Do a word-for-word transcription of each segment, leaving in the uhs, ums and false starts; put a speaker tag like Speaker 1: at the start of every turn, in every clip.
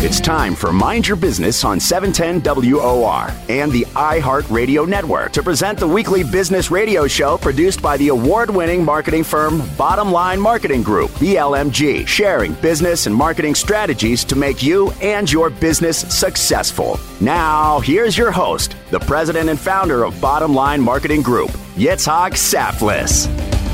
Speaker 1: It's time for Mind Your Business on seven ten W O R and the iHeartRadio Network to present the weekly business radio show produced by the award-winning marketing firm Bottom Line Marketing Group, B L M G, sharing business and marketing strategies to make you and your business successful. Now, here's your host, the president and founder of Bottom Line Marketing Group, Yitzhak Saflis.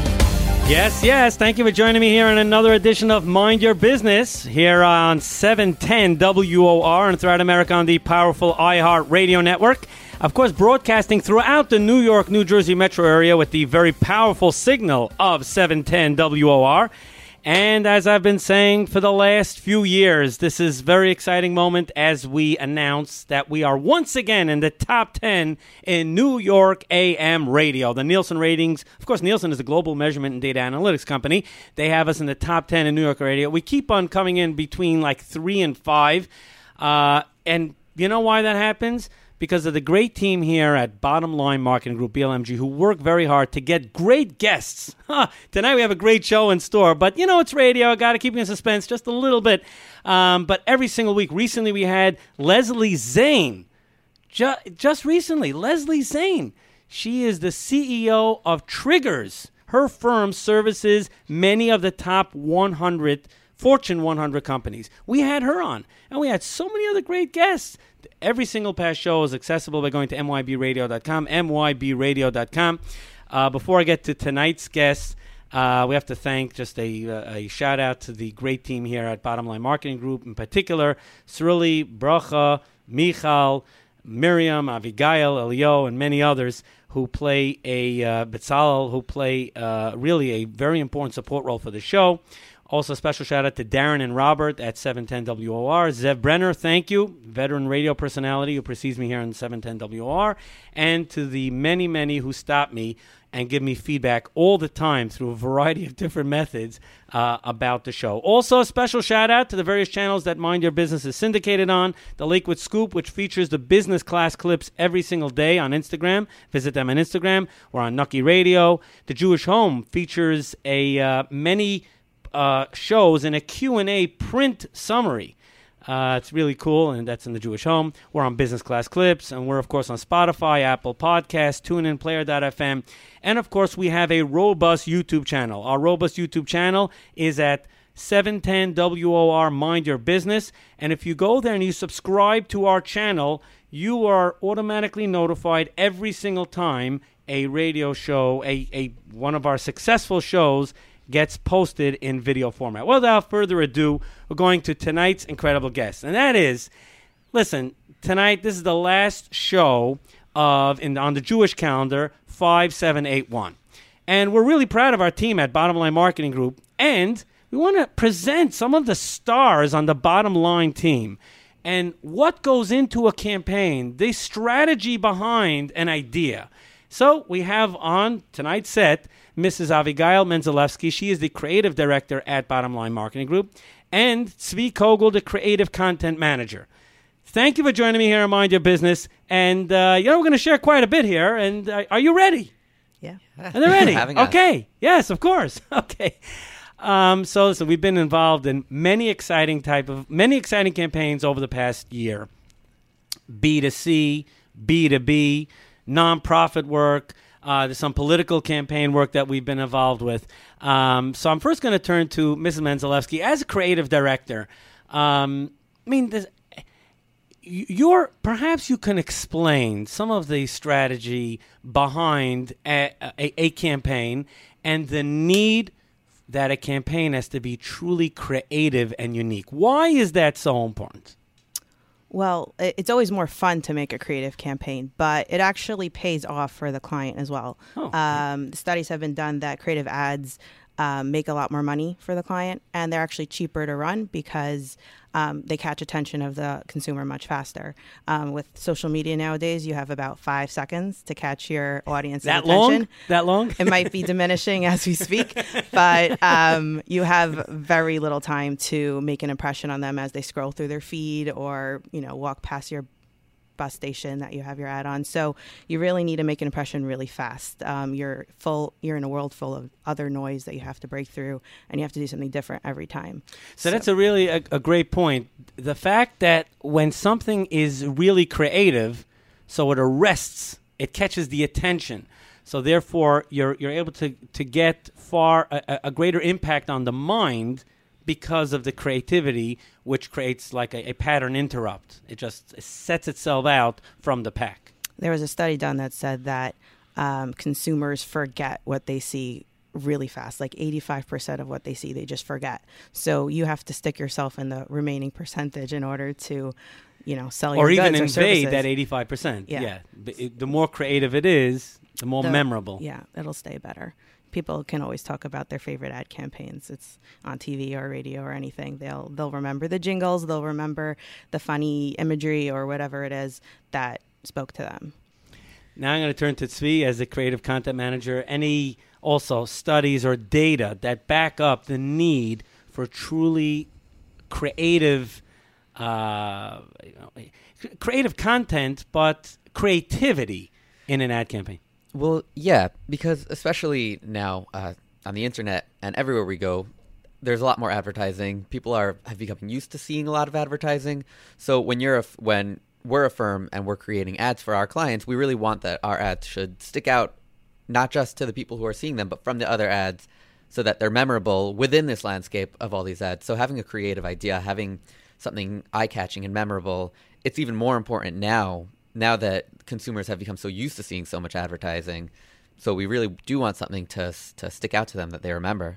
Speaker 2: Yes, yes. Thank you for joining me here on another edition of Mind Your Business here on seven ten W O R and throughout America on the powerful iHeartRadio Network. Of course, broadcasting throughout the New York, New Jersey metro area with the very powerful signal of seven ten W O R. And as I've been saying for the last few years, this is a very exciting moment as we announce that we are once again in the top ten in New York A M radio. The Nielsen ratings, of course, Nielsen is a global measurement and data analytics company. They have us in the top ten in New York radio. We keep on coming in between like three and five. Uh, and you know why that happens? Because of the great team here at Bottom Line Marketing Group, B L M G, who work very hard to get great guests. Huh, tonight we have a great show in store, but you know, it's radio. I got to keep you in suspense just a little bit. Um, but every single week, recently we had Leslie Zane. Ju- just recently, Leslie Zane. She is the C E O of Triggers. Her firm services many of the top one hundred Fortune one hundred companies. We had her on, and we had so many other great guests. Every single past show is accessible by going to M Y B radio dot com, M Y B radio dot com. Uh, before I get to tonight's guest, uh, we have to thank just a, a shout-out to the great team here at Bottom Line Marketing Group, in particular, Srili, Bracha, Michal, Miriam, Abigail, Elio, and many others who play a, uh, Betzalel, who play uh, really a very important support role for the show. Also, a special shout-out to Darren and Robert at seven ten W O R. Zev Brenner, thank you, veteran radio personality who precedes me here on seven ten W O R. And to the many, many who stop me and give me feedback all the time through a variety of different methods uh, about the show. Also, a special shout-out to the various channels that Mind Your Business is syndicated on. The Lakewood Scoop, which features the business class clips every single day on Instagram. Visit them on Instagram. We're on Nucky Radio. The Jewish Home features a uh, many... Uh, shows in a Q and A print summary. Uh, it's really cool, and that's in the Jewish Home. We're on Business Class Clips, and we're, of course, on Spotify, Apple Podcasts, TuneIn, Player dot f m, and, of course, we have a robust YouTube channel. Our robust YouTube channel is at seven ten W O R Mind Your Business, and if you go there and you subscribe to our channel, you are automatically notified every single time a radio show, a, a one of our successful shows, gets posted in video format. Well, without further ado, we're going to tonight's incredible guest. And that is, listen, tonight, this is the last show of in on the Jewish calendar, five seven eight one. And we're really proud of our team at Bottom Line Marketing Group. And we want to present some of the stars on the Bottom Line team. And what goes into a campaign, the strategy behind an idea. So we have on tonight's set Missus Avigail Menzelewski. She is the creative director at Bottom Line Marketing Group, and Tzvi Kogel, the creative content manager. Thank you for joining me here on Mind Your Business. And, uh, you know, we're going to share quite a bit here. And uh, are you ready?
Speaker 3: Yeah.
Speaker 2: Are they ready? Okay. Yes, of course. Okay. Um, so, listen, we've been involved in many exciting type of, many exciting campaigns over the past year. B to C, B to B, nonprofit work. Uh, there's some political campaign work that we've been involved with. Um, so I'm first going to turn to Missus Menzelewski. As a creative director, um, I mean, this, you're, perhaps you can explain some of the strategy behind a, a, a campaign and the need that a campaign has to be truly creative and unique. Why is that so important?
Speaker 3: Well, it's always more fun to make a creative campaign, but it actually pays off for the client as well. Oh. Um, studies have been done that creative ads um, make a lot more money for the client, and they're actually cheaper to run because um, they catch attention of the consumer much faster. Um, with social media nowadays, you have about five seconds to catch your audience's
Speaker 2: that
Speaker 3: attention.
Speaker 2: Long? That long?
Speaker 3: It might be diminishing as we speak, but um, you have very little time to make an impression on them as they scroll through their feed or, you know, walk past your bus station that you have your ad on. So you really need to make an impression really fast. Um, you're full. You're in a world full of other noise that you have to break through, and you have to do something different every time.
Speaker 2: So, so. that's a really a, a great point. the fact that when something is really creative, so it arrests, it catches the attention. So therefore, you're you're able to, to get far a, a greater impact on the mind because of the creativity, which creates like a, a pattern interrupt. It just sets itself out from the pack.
Speaker 3: There was a study done that said that um, consumers forget what they see really fast, like eighty-five percent of what they see, they just forget. So you have to stick yourself in the remaining percentage in order to, you know, sell your
Speaker 2: or
Speaker 3: goods
Speaker 2: even
Speaker 3: or
Speaker 2: invade
Speaker 3: services.
Speaker 2: that eighty-five percent.
Speaker 3: Yeah.
Speaker 2: yeah. It, the more creative it is, the more
Speaker 3: The-
Speaker 2: memorable.
Speaker 3: Yeah, it'll stay better. People can always talk about their favorite ad campaigns. It's on T V or radio or anything. They'll they'll remember the jingles. They'll remember the funny imagery or whatever it is that spoke to them.
Speaker 2: Now I'm going to turn to Tzvi as the creative content manager. Any also studies or data that back up the need for truly creative, uh, you know, creative content, but creativity in an ad campaign?
Speaker 4: Well, yeah, because especially now uh, on the internet and everywhere we go, there's a lot more advertising. People are have become used to seeing a lot of advertising. So when you're a, f- when we're a firm and we're creating ads for our clients, we really want that our ads should stick out, not just to the people who are seeing them, but from the other ads, so that they're memorable within this landscape of all these ads. So having a creative idea, having something eye-catching and memorable, it's even more important now. Now that consumers have become so used to seeing so much advertising, so we really do want something to to stick out to them that they remember.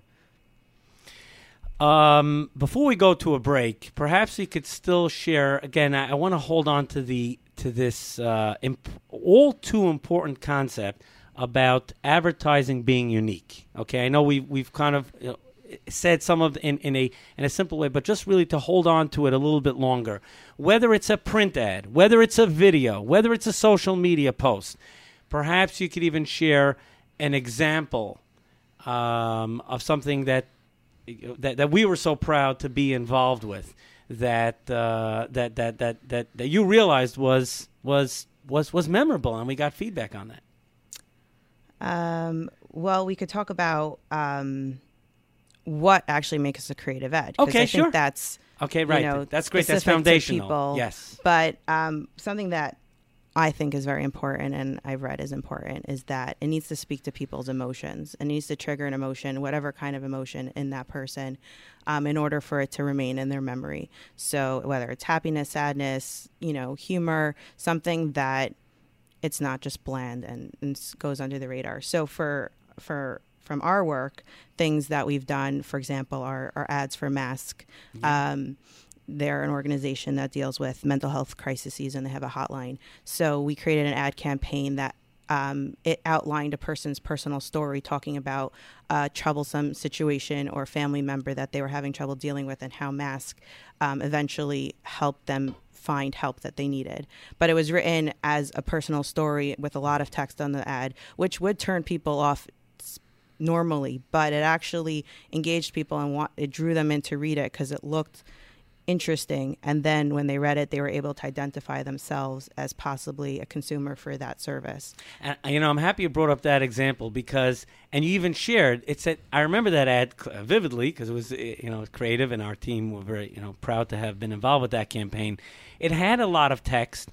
Speaker 2: Um, before we go to a break, perhaps you could still share. Again, I, I want to hold on to the to this uh, imp- all too important concept about advertising being unique. Okay, I know we we've kind of you know, said some of in, in a in a simple way, but just really to hold on to it a little bit longer. Whether it's a print ad, whether it's a video, whether it's a social media post, perhaps you could even share an example um, of something that, that that we were so proud to be involved with, that uh, that, that that that that you realized was was was was memorable, and we got feedback on that.
Speaker 3: Um, well, we could talk about um, what actually makes a creative ad. 'cause
Speaker 2: Okay,
Speaker 3: I
Speaker 2: sure.
Speaker 3: think that's
Speaker 2: Okay, right.
Speaker 3: You know,
Speaker 2: That's great. That's
Speaker 3: specific to
Speaker 2: foundational.
Speaker 3: people.
Speaker 2: Yes.
Speaker 3: But um, something that I think is very important, and I've read is important, is that it needs to speak to people's emotions. It needs to trigger an emotion, whatever kind of emotion in that person, um, in order for it to remain in their memory. So whether it's happiness, sadness, you know, humor, something that it's not just bland and, and s- goes under the radar. So for for from our work, things that we've done, for example, are, are ads for Mask. Um, they're an organization that deals with mental health crises, and they have a hotline. So we created an ad campaign that um, it outlined a person's personal story, talking about a troublesome situation or family member that they were having trouble dealing with, and how Mask um, eventually helped them find help that they needed. But it was written as a personal story with a lot of text on the ad, which would turn people off normally, but it actually engaged people and want, it drew them in to read it because it looked interesting. And then when they read it, they were able to identify themselves as possibly a consumer for that service.
Speaker 2: And, you know, I'm happy you brought up that example because, and you even shared, it said, I remember that ad cl- vividly because it was, you know, creative, and our team were very, you know, proud to have been involved with that campaign. It had a lot of text,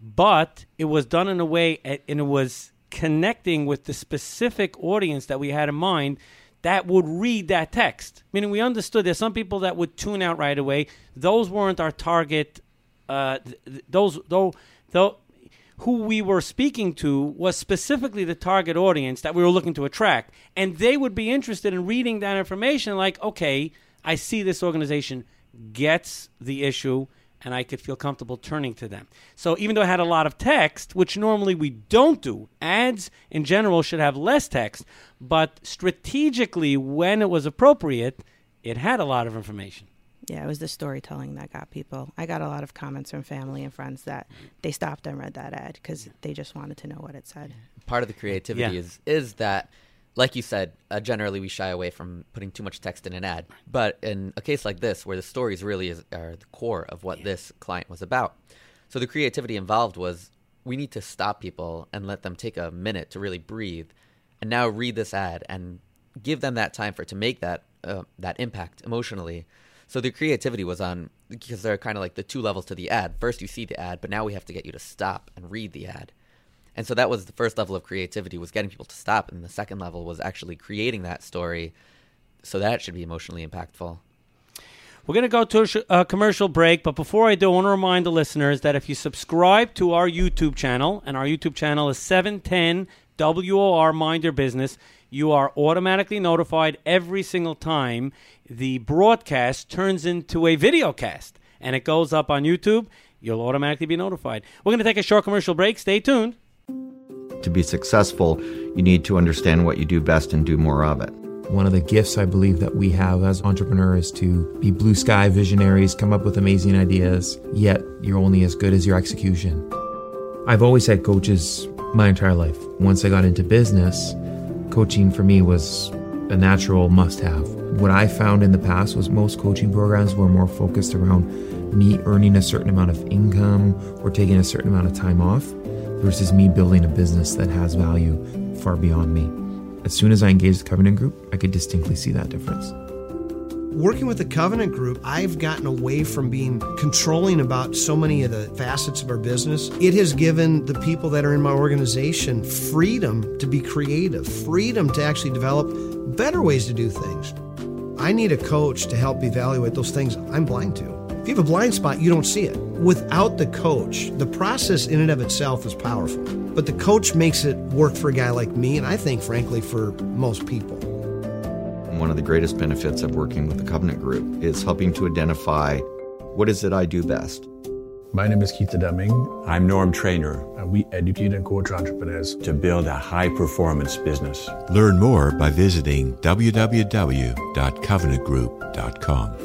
Speaker 2: but it was done in a way, and it was connecting with the specific audience that we had in mind that would read that text. Meaning we understood there's some people that would tune out right away. Those weren't our target. Uh, th- th- those, though, though, who we were speaking to was specifically the target audience that we were looking to attract. And they would be interested in reading that information like, okay, I see this organization gets the issue, and I could feel comfortable turning to them. So even though it had a lot of text, which normally we don't do, ads in general should have less text, but strategically when it was appropriate, it had a lot of information.
Speaker 3: Yeah, it was the storytelling that got people. I got a lot of comments from family and friends that they stopped and read that ad because they just wanted to know what it said.
Speaker 4: Part of the creativity
Speaker 2: Yeah.
Speaker 4: is is that, like you said, uh, generally we shy away from putting too much text in an ad. But in a case like this, where the stories really is, are the core of what this client was about, so the creativity involved was we need to stop people and let them take a minute to really breathe, and now read this ad and give them that time for it to make that uh, that impact emotionally. So the creativity was on, because there are kind of like the two levels to the ad. First, you see the ad, but now we have to get you to stop and read the ad. And so that was the first level of creativity, was getting people to stop. And the second level was actually creating that story so that it should be emotionally impactful.
Speaker 2: We're going to go to a, sh- a commercial break, but before I do, I want to remind the listeners that if you subscribe to our YouTube channel, and our YouTube channel is seven ten W O R Mind Your Business, you are automatically notified every single time the broadcast turns into a video cast, and it goes up on YouTube. You'll automatically be notified. We're going to take a short commercial break. Stay tuned.
Speaker 5: To be successful, you need to understand what you do best and do more of it.
Speaker 6: One of the gifts I believe that we have as entrepreneurs is to be blue sky visionaries, come up with amazing ideas, yet you're only as good as your execution. I've always had coaches my entire life. Once I got into business, coaching for me was a natural must-have. What I found in the past was most coaching programs were more focused around me earning a certain amount of income or taking a certain amount of time off versus me building a business that has value far beyond me. As soon as I engaged the Covenant Group, I could distinctly see that difference.
Speaker 7: Working with the Covenant Group, I've gotten away from being controlling about so many of the facets of our business. It has given the people that are in my organization freedom to be creative, freedom to actually develop better ways to do things. I need a coach to help evaluate those things I'm blind to. If you have a blind spot, you don't see it. Without the coach, the process in and of itself is powerful. But the coach makes it work for a guy like me, and I think, frankly, for most people.
Speaker 5: One of the greatest benefits of working with the Covenant Group is helping to identify what is it I do best.
Speaker 8: My name is Keith Deming.
Speaker 9: I'm Norm Trainer.
Speaker 8: And we educate and coach entrepreneurs
Speaker 9: to build a high-performance business.
Speaker 10: Learn more by visiting w w w dot covenant group dot com.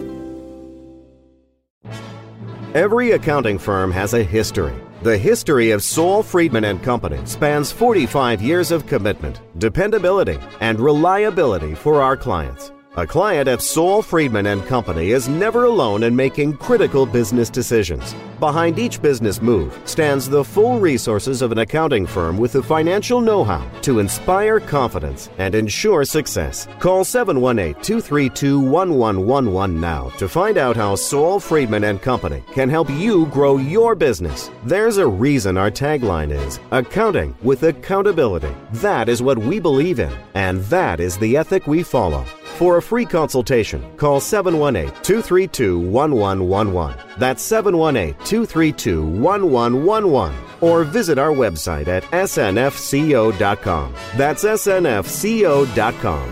Speaker 11: Every accounting firm has a history. The history of Saul Friedman and Company spans forty-five years of commitment, dependability, and reliability for our clients. A client at Saul Friedman and Company is never alone in making critical business decisions. Behind each business move stands the full resources of an accounting firm with the financial know-how to inspire confidence and ensure success. Call seven one eight, two three two, one one one one now to find out how Saul Friedman and Company can help you grow your business. There's a reason our tagline is accounting with accountability. That is what we believe in, and that is the ethic we follow. For a free consultation, call seven one eight, two three two, one one one one. That's seven one eight, two three two, one one one one. Or visit our website at s n f co dot com. That's s n f co dot com.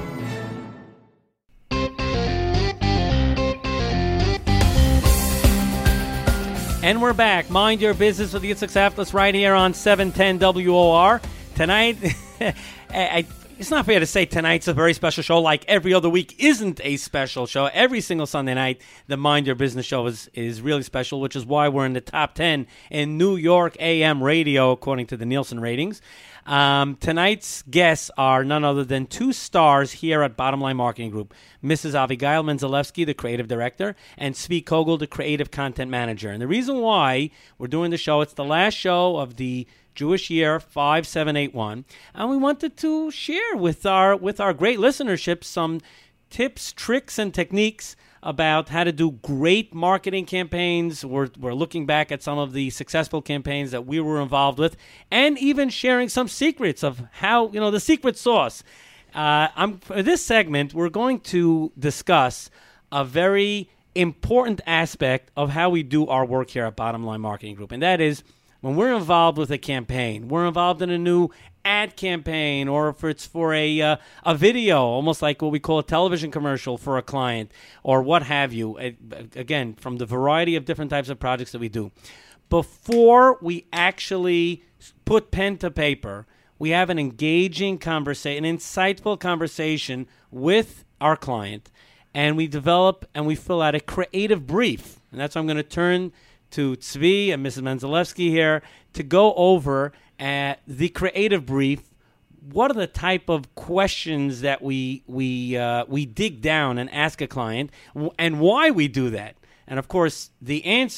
Speaker 2: And we're back. Mind Your Business with Yitzhak Saflis right here on seven ten W O R. Tonight, I... It's not fair to say tonight's a very special show, like every other week isn't a special show. Every single Sunday night, the Mind Your Business show is, is really special, which is why we're in the top ten in New York A M radio, according to the Nielsen ratings. Um, tonight's guests are none other than two stars here at Bottom Line Marketing Group, Missus Avigail Menzalewski, the creative director, and Tzvi Kogel, the creative content manager. And the reason why we're doing the show, it's the last show of the Jewish year five seven eight one, and we wanted to share with our with our great listenership some tips, tricks, and techniques about how to do great marketing campaigns. We're we're looking back at some of the successful campaigns that we were involved with, and even sharing some secrets of how, you know, the secret sauce. Uh, I'm for this segment, we're going to discuss a very important aspect of how we do our work here at Bottom Line Marketing Group, and that is, when we're involved with a campaign, we're involved in a new ad campaign, or if it's for a uh, a video, almost like what we call a television commercial for a client, or what have you. It, again, from the variety of different types of projects that we do. Before we actually put pen to paper, we have an engaging conversation, an insightful conversation with our client, and we develop and we fill out a creative brief. And that's what I'm going to turn to Tzvi and Missus Menzalewski here to go over uh, the creative brief. What are the type of questions that we we uh, we dig down and ask a client, w- and why we do that? And of course, the answer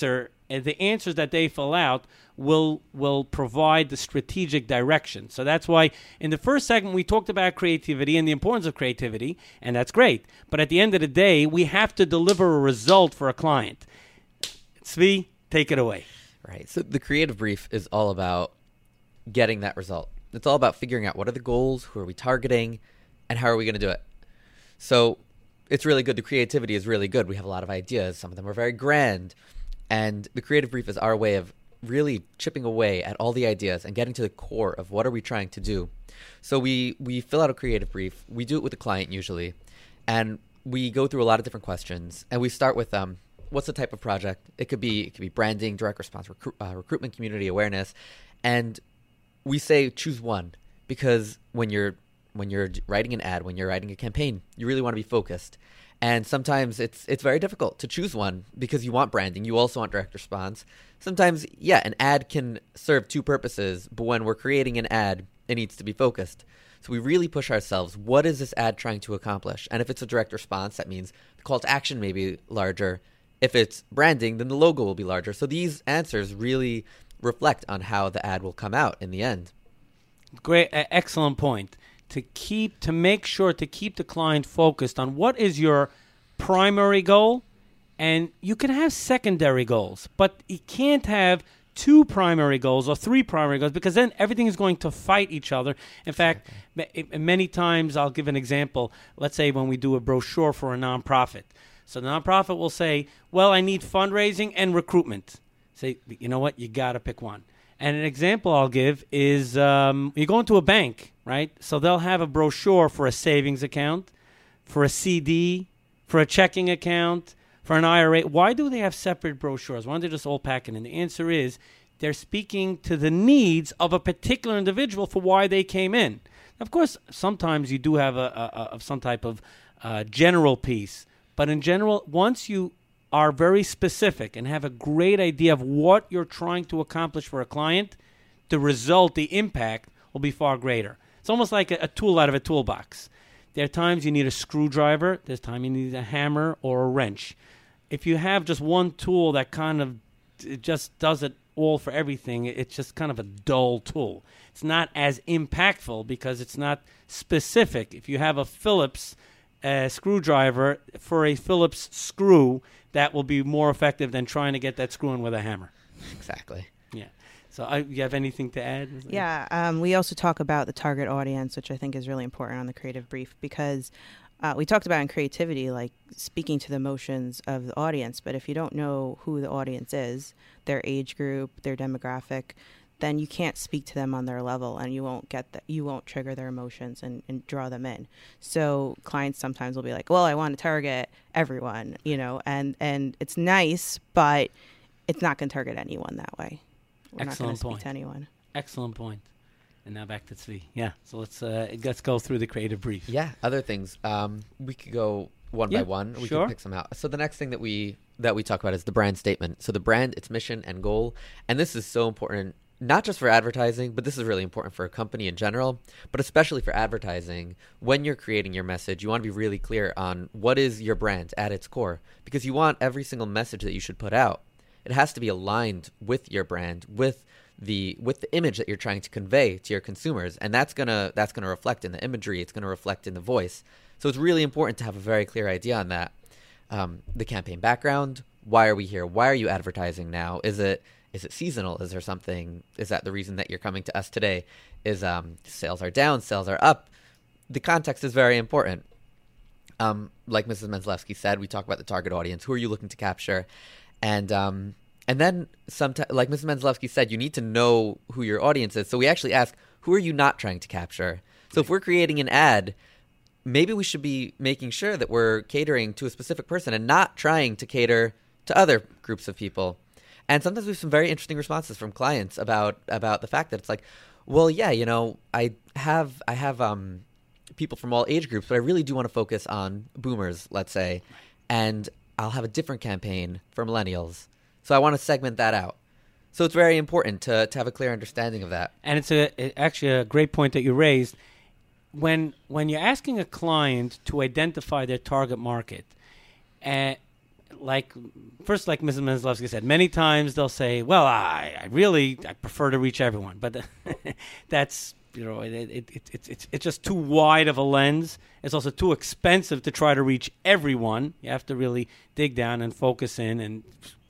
Speaker 2: uh, the answers that they fill out will will provide the strategic direction. So that's why in the first segment we talked about creativity and the importance of creativity, and that's great. But at the end of the day, we have to deliver a result for a client. Zvi, take it away.
Speaker 4: Right. So the creative brief is all about getting that result. It's all about figuring out what are the goals, who are we targeting, and how are we going to do it. So it's really good. The creativity is really good. We have a lot of ideas. Some of them are very grand. And the creative brief is our way of really chipping away at all the ideas and getting to the core of what are we trying to do. So we, we fill out a creative brief. We do it with the client usually. And we go through a lot of different questions. And we start with um, what's the type of project? It could be it could be branding, direct response, recru- uh, recruitment, community awareness. And we say choose one, because when you're when you're writing an ad, when you're writing a campaign, you really want to be focused. And sometimes it's it's very difficult to choose one because you want branding, you also want direct response. Sometimes, yeah, an ad can serve two purposes, but when we're creating an ad, it needs to be focused. So we really push ourselves. What is this ad trying to accomplish? And if it's a direct response, that means the call to action may be larger. If it's branding, then the logo will be larger. So these answers really reflect on how the ad will come out in the end.
Speaker 2: Great, uh, excellent point. To keep, to make sure to keep the client focused on what is your primary goal, and you can have secondary goals, but you can't have two primary goals or three primary goals, because then everything is going to fight each other. In fact, m- many times, I'll give an example. Let's say when we do a brochure for a nonprofit. So the nonprofit will say, well, I need fundraising and recruitment. Say, you know what? You got to pick one. And an example I'll give is um, you go into a bank, right? So they'll have a brochure for a savings account, for a C D, for a checking account, for an I R A. Why do they have separate brochures? Why don't they just all pack it? And the answer is they're speaking to the needs of a particular individual for why they came in. Of course, sometimes you do have a, a, a some type of uh, general piece. But in general, once you are very specific and have a great idea of what you're trying to accomplish for a client, the result, the impact will be far greater. It's almost like a, a tool out of a toolbox. There are times you need a screwdriver. There's time you need a hammer or a wrench. If you have just one tool that kind of it just does it all for everything, it's just kind of a dull tool. It's not as impactful because it's not specific. If you have a Phillips uh, screwdriver for a Phillips screw, that will be more effective than trying to get that screw in with a hammer.
Speaker 4: Exactly.
Speaker 2: Yeah. So uh, you have anything to add?
Speaker 3: Yeah. Um, we also talk about the target audience, which I think is really important on the creative brief, because uh, we talked about in creativity, like speaking to the emotions of the audience. But if you don't know who the audience is, their age group, their demographic, then you can't speak to them on their level, and you won't get that. You won't trigger their emotions and, and draw them in. So clients sometimes will be like, "Well, I want to target everyone," you know, and and it's nice, but it's not going to target anyone that way. We're
Speaker 2: Excellent
Speaker 3: not going to speak
Speaker 2: point.
Speaker 3: to anyone.
Speaker 2: Excellent point. And now back to Zvi. Yeah. So let's uh, let's go through the creative brief.
Speaker 4: Yeah. Other things. Um, we could go one
Speaker 2: yeah,
Speaker 4: by one. We
Speaker 2: sure.
Speaker 4: can pick some out. So the next thing that we that we talk about is the brand statement. So the brand, its mission and goal, and this is so important. Not just for advertising, but this is really important for a company in general, but especially for advertising. When you're creating your message, you want to be really clear on what is your brand at its core, because you want every single message that you should put out, it has to be aligned with your brand, with the with the image that you're trying to convey to your consumers, and that's gonna that's gonna reflect in the imagery. It's gonna reflect in the voice. So it's really important to have a very clear idea on that. Um, the campaign background. Why are we here? Why are you advertising now? Is it Is it seasonal? Is there something? Is that the reason that you're coming to us today? Is um, sales are down, sales are up? The context is very important. Um, like Missus Menzelewski said, we talk about the target audience. Who are you looking to capture? And um, and then, sometimes, like Missus Menzelewski said, you need to know who your audience is. So we actually ask, who are you not trying to capture? So if we're creating an ad, maybe we should be making sure that we're catering to a specific person and not trying to cater to other groups of people. And sometimes we have some very interesting responses from clients about about the fact that it's like, well, yeah, you know, I have I have um, people from all age groups, but I really do want to focus on boomers, let's say, and I'll have a different campaign for millennials. So I want to segment that out. So it's very important to to have a clear understanding of that.
Speaker 2: And it's a it, actually a great point that you raised. When when you're asking a client to identify their target market, uh, like first, like Missus Menzelewski said, many times they'll say, "Well, I, I really I prefer to reach everyone," but that's you know it, it, it, it, it's it's just too wide of a lens. It's also too expensive to try to reach everyone. You have to really dig down and focus in and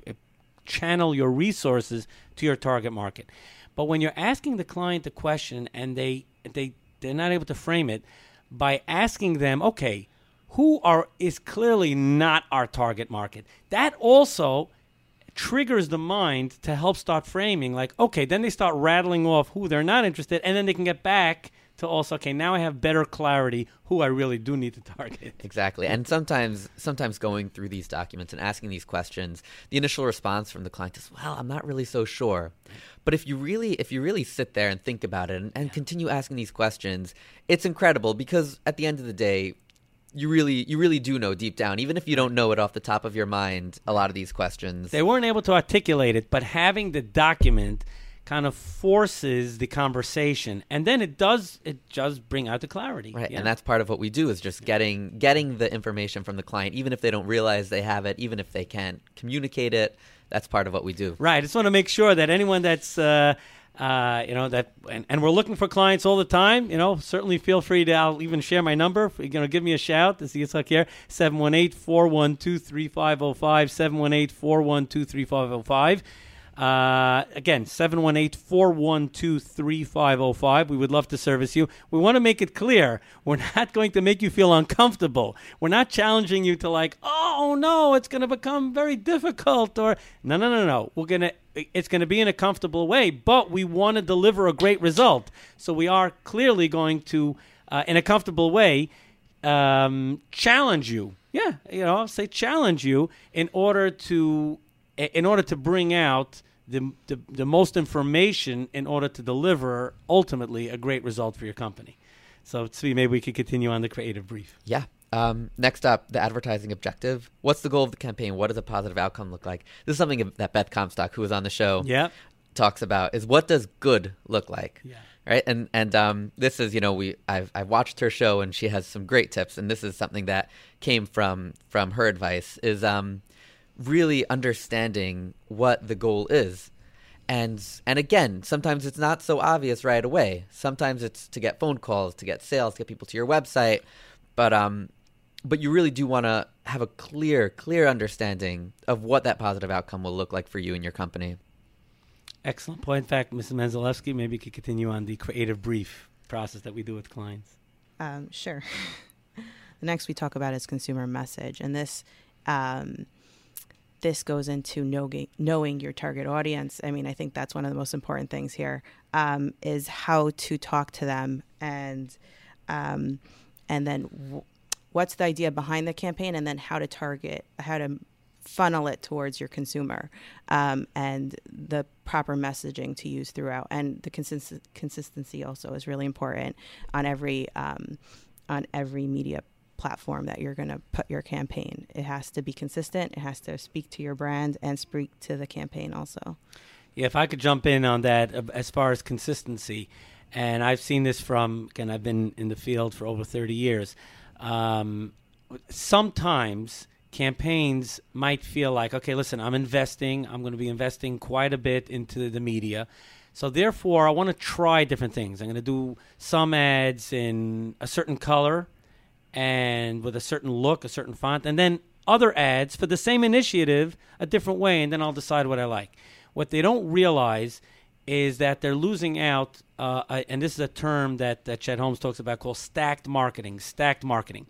Speaker 2: channel your resources to your target market. But when you're asking the client the question and they they they're not able to frame it by asking them, okay, who are is clearly not our target market, that also triggers the mind to help start framing. Like, okay, then they start rattling off who they're not interested, and then they can get back to also, okay, now I have better clarity who I really do need to target.
Speaker 4: Exactly. And sometimes sometimes going through these documents and asking these questions, the initial response from the client is, well, I'm not really so sure. But if you really if you really sit there and think about it and, and continue asking these questions, it's incredible because at the end of the day, you really you really do know deep down, even if you don't know it off the top of your mind, a lot of these questions.
Speaker 2: They weren't able to articulate it, but having the document kind of forces the conversation, and then it does it does bring out the clarity.
Speaker 4: Right,
Speaker 2: yeah.
Speaker 4: And that's part of what we do is just getting getting the information from the client, even if they don't realize they have it, even if they can't communicate it. That's part of what we do.
Speaker 2: Right. I just want to make sure that anyone that's uh, uh, you know that and, and we're looking for clients all the time. You know, certainly feel free to. I'll even share my number. You're going to give me a shout. This is here seven one eight, four one two, three five zero five seven one eight, four one two, three five zero five. Uh, again, seven one eight, four one two, three five zero five. We would love to service you. We want to make it clear. We're not going to make you feel uncomfortable. We're not challenging you to like, oh, no, it's going to become very difficult. Or no, no, no, no. We're going to, it's going to be in a comfortable way, but we want to deliver a great result. So we are clearly going to, uh, in a comfortable way, um, challenge you. Yeah, you know, say challenge you in order to, in order to bring out The, the the most information in order to deliver ultimately a great result for your company. So, Tzvi, maybe we could continue on the creative brief.
Speaker 4: Yeah. Um, next up, the advertising objective. What's the goal of the campaign? What does a positive outcome look like? This is something that Beth Comstock, who was on the show,
Speaker 2: yeah.
Speaker 4: talks about. Is what does good look like?
Speaker 2: Yeah.
Speaker 4: Right. And and um, this is you know we I've I've watched her show and she has some great tips. And this is something that came from from her advice. Is um. really understanding what the goal is. And and again, sometimes it's not so obvious right away. Sometimes it's to get phone calls, to get sales, to get people to your website. But um, but you really do want to have a clear, clear understanding of what that positive outcome will look like for you and your company.
Speaker 2: Excellent point. In fact, Missus Menzelewski, maybe you could continue on the creative brief process that we do with clients.
Speaker 3: Um, sure. The next we talk about is consumer message. And this... Um, This goes into knowing, knowing your target audience. I mean, I think that's one of the most important things here, um, is how to talk to them and um, and then w- what's the idea behind the campaign, and then how to target, how to funnel it towards your consumer, um, and the proper messaging to use throughout. And the consist- consistency also is really important on every um, on every media platform that you're going to put your campaign. It has to be consistent. It has to speak to your brand and speak to the campaign also.
Speaker 2: Yeah, if I could jump in on that uh, as far as consistency, and I've seen this from, again, I've been in the field for over thirty years. Um, sometimes campaigns might feel like, okay, listen, I'm investing. I'm going to be investing quite a bit into the media. So therefore, I want to try different things. I'm going to do some ads in a certain color and with a certain look, a certain font, and then other ads for the same initiative a different way, and then I'll decide what I like. What they don't realize is that they're losing out, uh, uh, and this is a term that, that Chet Holmes talks about called stacked marketing, stacked marketing.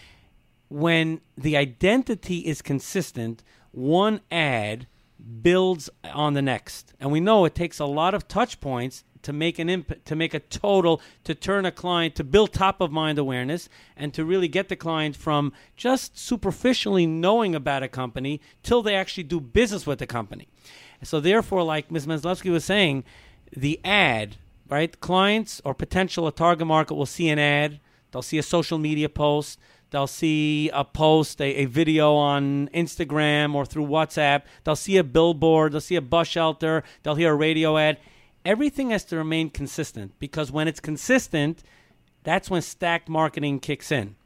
Speaker 2: When the identity is consistent, one ad builds on the next. And we know it takes a lot of touch points to make an imp- to make a total, to turn a client, to build top-of-mind awareness, and to really get the client from just superficially knowing about a company till they actually do business with the company. So therefore, like Miz Menzelewski was saying, the ad, right? Clients or potential a target market will see an ad. They'll see a social media post. They'll see a post, a, a video on Instagram or through WhatsApp. They'll see a billboard. They'll see a bus shelter. They'll hear a radio ad. Everything has to remain consistent, because when it's consistent, that's when stacked marketing kicks in.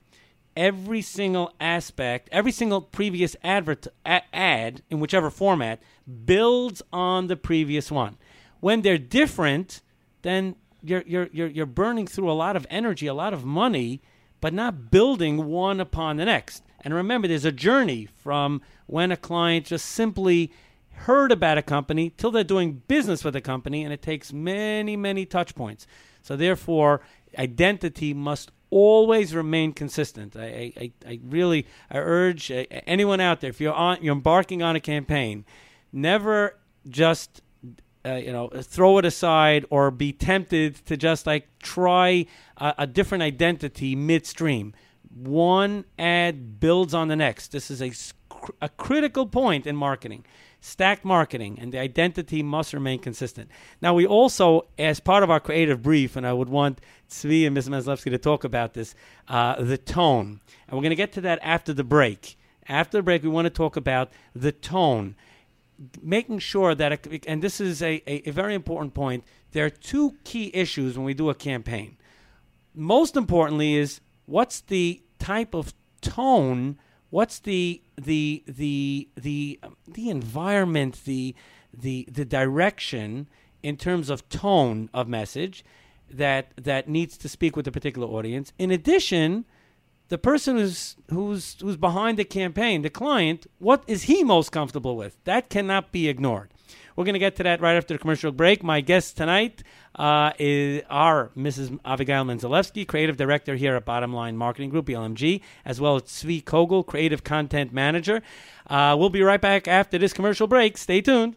Speaker 2: every single aspect, every single previous advert a- ad in whichever format builds on the previous one. When they're different, then you're you're you're you're burning through a lot of energy, a lot of money, but not building one upon the next. And remember, there's a journey from when a client just simply heard about a company till they're doing business with a company, and it takes many, many touch points. So therefore, identity must always remain consistent. I, I, I really I urge anyone out there, if you're on, you're embarking on a campaign, never just uh, you know throw it aside or be tempted to just like try a, a different identity midstream. One ad builds on the next. This is a, a critical point in marketing. Stacked marketing, and the identity must remain consistent. Now, we also, as part of our creative brief, and I would want Tzvi and Miz Maslevsky to talk about this, uh, the tone. And we're going to get to that after the break. After the break, we want to talk about the tone, making sure that, it, and this is a, a, a very important point, there are two key issues when we do a campaign. Most importantly is, what's the type of tone, what's the the the the the environment, the the the direction in terms of tone of message that that needs to speak with a particular audience. In addition, the person who's who's who's behind the campaign, the client, what is he most comfortable with? That cannot be ignored. We're going to get to that right after the commercial break. My guest tonight uh, is our Missus Avigail Menzelewski, Creative Director here at Bottom Line Marketing Group, B L M G, as well as Tzvi Kogel, Creative Content Manager. Uh, we'll be right back after this commercial break. Stay tuned.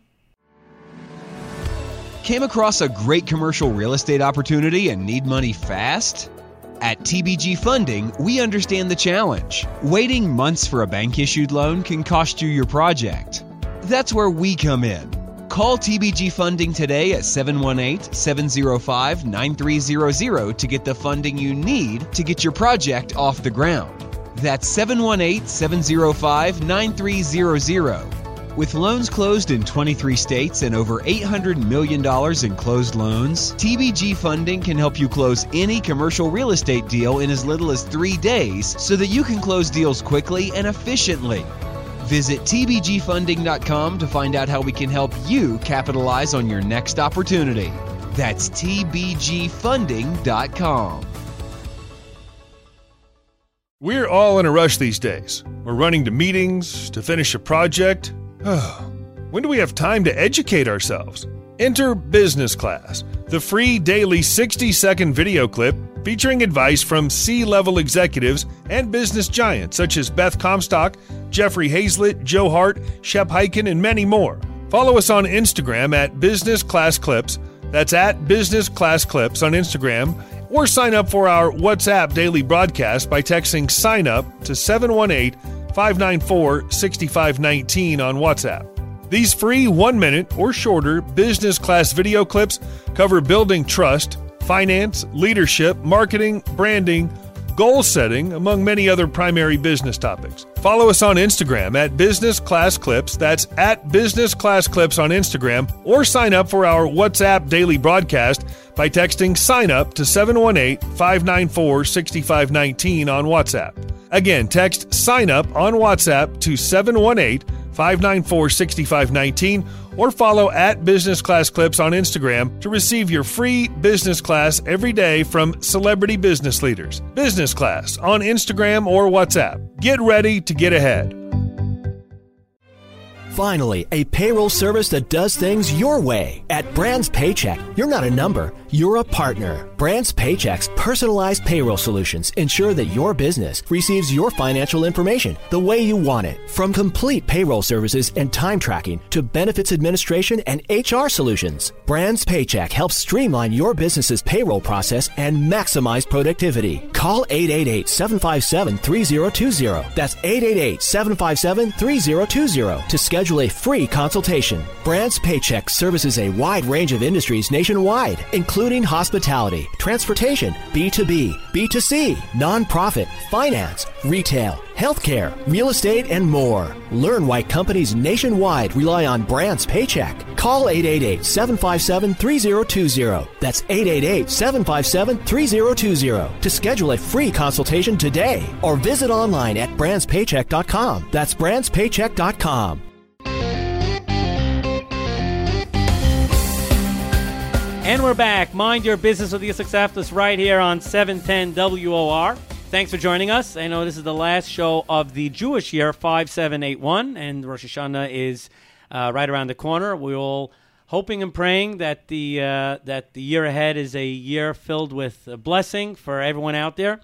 Speaker 12: Came across a great commercial real estate opportunity and need money fast? At T B G Funding, we understand the challenge. Waiting months for a bank-issued loan can cost you your project. That's where we come in. Call T B G Funding today at seven one eight, seven zero five, nine three zero zero to get the funding you need to get your project off the ground. That's seven one eight, seven zero five, nine three zero zero. With loans closed in twenty-three states and over eight hundred million dollars in closed loans, T B G Funding can help you close any commercial real estate deal in as little as three days so that you can close deals quickly and efficiently. Visit T B G funding dot com to find out how we can help you capitalize on your next opportunity. That's T B G funding dot com.
Speaker 13: We're all in a rush these days. We're running to meetings, to finish a project. When do we have time to educate ourselves? Enter Business Class, the free daily sixty-second video clip featuring advice from C-level executives and business giants such as Beth Comstock, Jeffrey Hazlett, Joe Hart, Shep Hyken, and many more. Follow us on Instagram at Business Class Clips. That's at Business Class Clips on Instagram. Or sign up for our WhatsApp daily broadcast by texting sign up to seven one eight, five nine four, six five one nine on WhatsApp. These free one-minute or shorter business class video clips cover building trust, finance, leadership, marketing, branding, goal setting, among many other primary business topics. Follow us on Instagram at Business Class Clips. That's at Business Class Clips on Instagram. Or sign up for our WhatsApp daily broadcast by texting sign up to seven one eight, five nine four, six five one nine on WhatsApp. Again, text sign up on WhatsApp to seven one eight, five nine four, six five one nine or follow at Business Class Clips on Instagram to receive your free business class every day from celebrity business leaders. Business Class on Instagram or WhatsApp. Get ready to get ahead.
Speaker 14: Finally, a payroll service that does things your way. At Brands Paycheck, you're not a number, you're a partner. Brands Paycheck's personalized payroll solutions ensure that your business receives your financial information the way you want it. From complete payroll services and time tracking to benefits administration and H R solutions, Brands Paycheck helps streamline your business's payroll process and maximize productivity. Call eight eight eight, seven five seven, three zero two zero. That's eight eight eight, seven five seven, three zero two zero to schedule a free consultation. Brands Paycheck services a wide range of industries nationwide, including hospitality, transportation, B two B, B two C, nonprofit, finance, retail, healthcare, real estate, and more. Learn why companies nationwide rely on Brands Paycheck. Call eight eight eight, seven five seven, three zero two zero. That's eight eight eight, seven five seven, three zero two zero to schedule a free consultation today or visit online at brands paycheck dot com. That's brands paycheck dot com.
Speaker 2: And we're back. Mind Your Business with Yitzhak Saflis right here on seven ten W O R. Thanks for joining us. I know this is the last show of the Jewish year, five seven eight one, and Rosh Hashanah is uh, right around the corner. We're all hoping and praying that the uh, that the year ahead is a year filled with a blessing for everyone out there.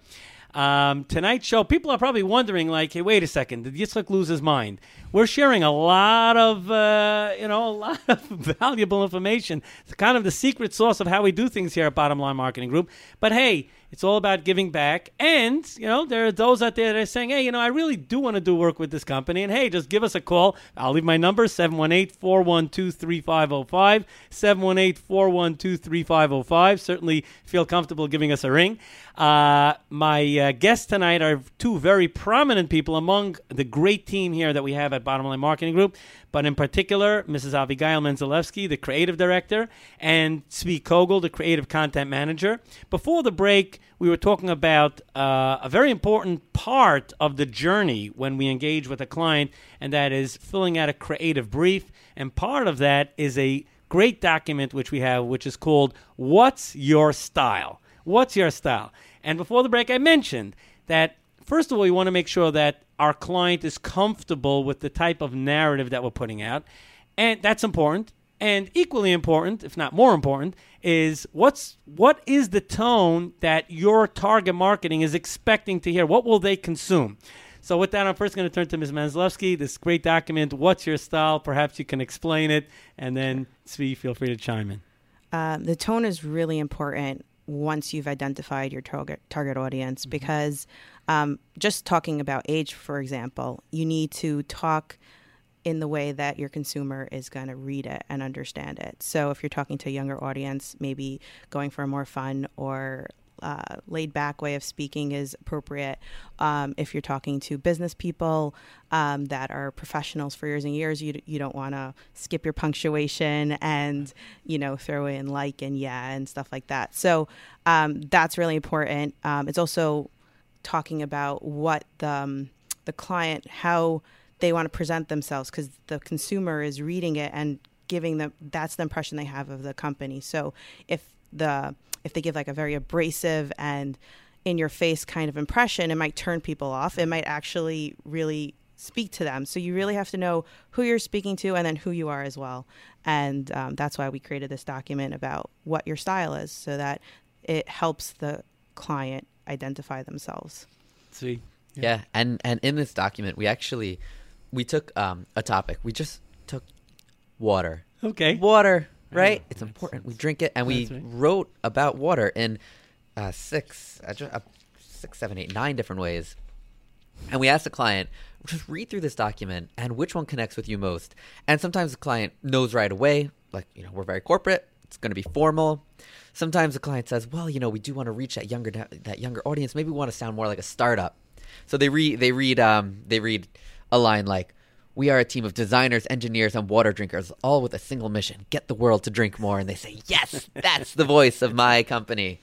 Speaker 2: Um, tonight's show, people are probably wondering, like, hey, wait a second, did Yitzhak lose his mind? We're sharing a lot of, uh, you know, a lot of valuable information. It's kind of the secret sauce of how we do things here at Bottom Line Marketing Group. But hey, it's all about giving back. And, you know, there are those out there that are saying, hey, you know, I really do want to do work with this company. And hey, just give us a call. I'll leave my number, seven one eight, four one two, three five zero five, seven one eight, four one two, three five zero five. Certainly feel comfortable giving us a ring. Uh, my uh, guests tonight are two very prominent people among the great team here that we have at Bottom Line Marketing Group, but in particular, Missus Abigail Menzalewski, the creative director, and Tzvi Kogel, the creative content manager. Before the break, we were talking about uh, a very important part of the journey when we engage with a client, and that is filling out a creative brief. And part of that is a great document which we have, which is called What's Your Style? What's your style? And before the break, I mentioned that, first of all, we want to make sure that our client is comfortable with the type of narrative that we're putting out. And that's important. And equally important, if not more important, is what's what is the tone that your target marketing is expecting to hear? What will they consume? So with that, I'm first going to turn to Miz Menzalewski. This great document, What's Your Style? Perhaps you can explain it. And then, Tzvi, feel free to chime in.
Speaker 3: Um, the tone is really important once you've identified your target target audience, mm-hmm. because um, just talking about age, for example, you need to talk in the way that your consumer is going to read it and understand it. So if you're talking to a younger audience, maybe going for a more fun or uh, laid back way of speaking is appropriate. Um, if you're talking to business people um, that are professionals for years and years, you you don't want to skip your punctuation and, you know, throw in like and yeah and stuff like that. So um, that's really important. Um, it's also talking about what the, um, the client, how they want to present themselves, because the consumer is reading it and giving them, that's the impression they have of the company. So if the if they give like a very abrasive and in your face kind of impression, it might turn people off. It might actually really speak to them. So you really have to know who you're speaking to and then who you are as well. And um, that's why we created this document about what your style is, so that it helps the client identify themselves.
Speaker 2: See,
Speaker 4: yeah. yeah, and and in this document, we actually we took um, a topic. We just took water.
Speaker 2: Okay,
Speaker 4: water. Right, it's important. We drink it, and we
Speaker 2: right.
Speaker 4: wrote about water in uh, six, uh, uh, six, seven, eight, nine different ways. And we asked the client, just read through this document, and which one connects with you most. And sometimes the client knows right away, like, you know, we're very corporate. It's going to be formal. Sometimes the client says, well, you know, we do want to reach that younger that younger audience. Maybe we want to sound more like a startup. So they read they read um they read a line like, we are a team of designers, engineers, and water drinkers, all with a single mission: get the world to drink more. And they say, yes, that's the voice of my company.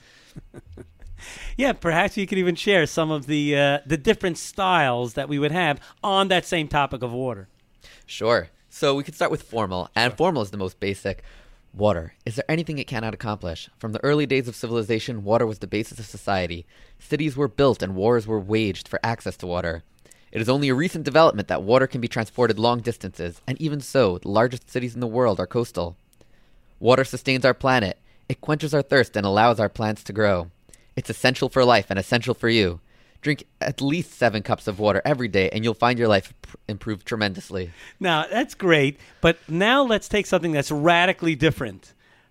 Speaker 2: Yeah, perhaps you could even share some of the uh, the different styles that we would have on that same topic of water.
Speaker 4: Sure. So we could start with formal, and sure. Formal is the most basic. Water. Is there anything it cannot accomplish? From the early days of civilization, water was the basis of society. Cities were built and wars were waged for access to water. It is only a recent development that water can be transported long distances, and even so, the largest cities in the world are coastal. Water sustains our planet. It quenches our thirst and allows our plants to grow. It's essential for life and essential for you. Drink at least seven cups of water every day, and you'll find your life pr- improve tremendously.
Speaker 2: Now, that's great, but now let's take something that's radically different.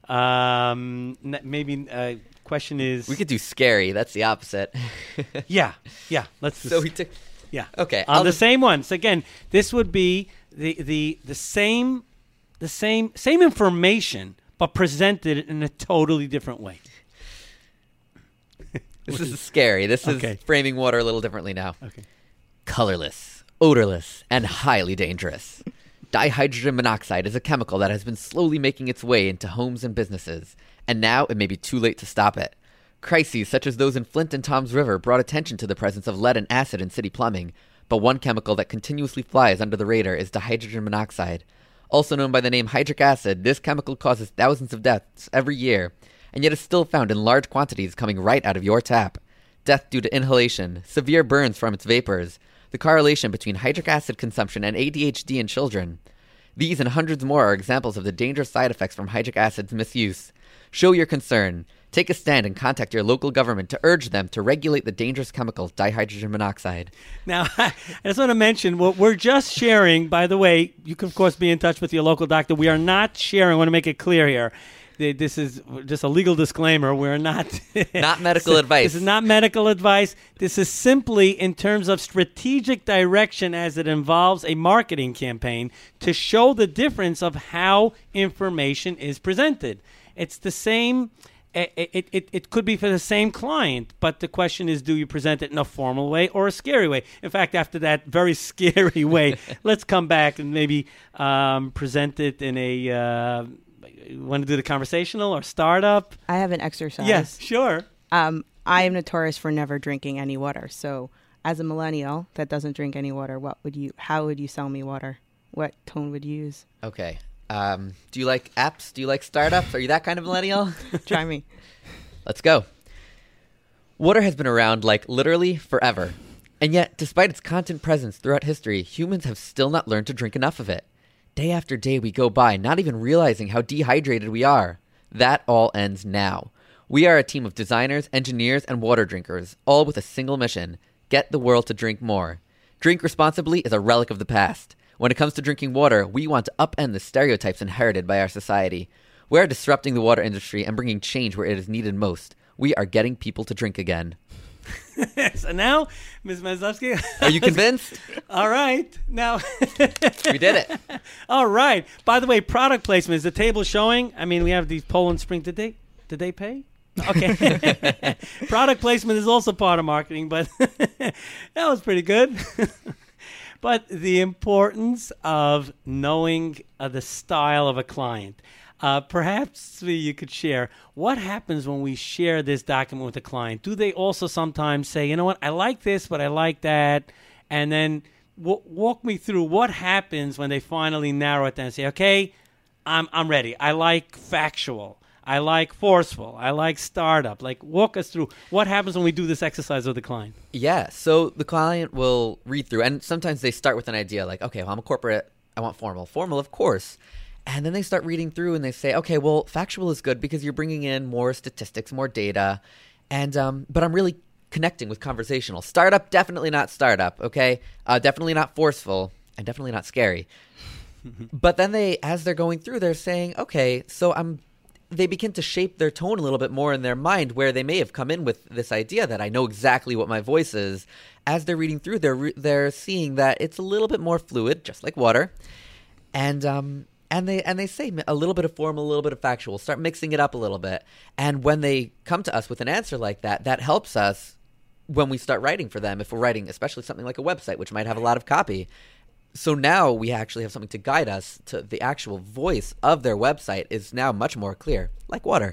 Speaker 2: Um, maybe a uh, question is...
Speaker 4: We could do scary. That's the opposite.
Speaker 2: yeah, yeah. Let's.
Speaker 4: So we took...
Speaker 2: Yeah.
Speaker 4: Okay.
Speaker 2: On
Speaker 4: I'll
Speaker 2: the
Speaker 4: just...
Speaker 2: same one. So again, this would be the the the same the same same information, but presented in a totally different way.
Speaker 4: This is scary. This is
Speaker 2: okay.
Speaker 4: Framing water a little differently now.
Speaker 2: Okay.
Speaker 4: Colorless, odorless, and highly dangerous. Dihydrogen monoxide is a chemical that has been slowly making its way into homes and businesses, and now it may be too late to stop it. Crises such as those in Flint and Toms River brought attention to the presence of lead and acid in city plumbing, but one chemical that continuously flies under the radar is dihydrogen monoxide. Also known by the name hydric acid, this chemical causes thousands of deaths every year, and yet is still found in large quantities coming right out of your tap. Death due to inhalation, severe burns from its vapors, the correlation between hydric acid consumption and A D H D in children. These and hundreds more are examples of the dangerous side effects from hydric acid's misuse. Show your concern. Take a stand and contact your local government to urge them to regulate the dangerous chemical dihydrogen monoxide.
Speaker 2: Now, I just want to mention what we're just sharing. By the way, you can, of course, be in touch with your local doctor. We are not sharing. I want to make it clear here. This is just a legal disclaimer. We're not...
Speaker 4: Not medical advice.
Speaker 2: This is not medical advice. This is simply in terms of strategic direction as it involves a marketing campaign to show the difference of how information is presented. It's the same... It, it, it, it could be for the same client, but the question is, do you present it in a formal way or a scary way? In fact, after that very scary way, let's come back and maybe um, present it in a... Uh, want to do the conversational or startup?
Speaker 3: I have an exercise.
Speaker 2: Yes, sure.
Speaker 3: Um, I am notorious for never drinking any water. So as a millennial that doesn't drink any water, what would you? How would you sell me water? What tone would you use?
Speaker 4: Okay. Um, do you like apps? Do you like startups? Are you that kind of millennial?
Speaker 3: Try me.
Speaker 4: Let's go. Water has been around like literally forever. And yet, despite its constant presence throughout history, humans have still not learned to drink enough of it. Day after day we go by, not even realizing how dehydrated we are. That all ends now. We are a team of designers, engineers, and water drinkers, all with a single mission: get the world to drink more. Drink responsibly is a relic of the past. When it comes to drinking water, we want to upend the stereotypes inherited by our society. We are disrupting the water industry and bringing change where it is needed most. We are getting people to drink again.
Speaker 2: So now, Miz Maslowski.
Speaker 4: Are you convinced?
Speaker 2: All right. Now.
Speaker 4: We did it.
Speaker 2: All right. By the way, product placement. Is the table showing? I mean, we have these Poland Spring. Did they, did they pay? Okay. Product placement is also part of marketing, but that was pretty good. But the importance of knowing uh, the style of a client. Uh, perhaps you could share what happens when we share this document with a client. Do they also sometimes say, you know what, I like this, but I like that? And then w- walk me through what happens when they finally narrow it down and say, okay, I'm I'm ready. I like factual. I like forceful. I like startup. Like, walk us through what happens when we do this exercise with the client.
Speaker 4: Yeah, so the client will read through, and sometimes they start with an idea like, okay, well, I'm a corporate, I want formal. Formal, of course. And then they start reading through and they say, okay, well, factual is good because you're bringing in more statistics, more data. And um, but I'm really connecting with conversational. Startup, definitely not startup, okay? Uh, definitely not forceful and definitely not scary. But then they, as they're going through, they're saying, okay, so I'm. They begin to shape their tone a little bit more in their mind where they may have come in with this idea that I know exactly what my voice is. As they're reading through, they're, they're seeing that it's a little bit more fluid, just like water. And... um. And they and they say a little bit of formal, a little bit of factual. Start mixing it up a little bit. And when they come to us with an answer like that, that helps us when we start writing for them. If we're writing, especially something like a website, which might have a lot of copy. So now we actually have something to guide us to the actual voice of their website is now much more clear, like water.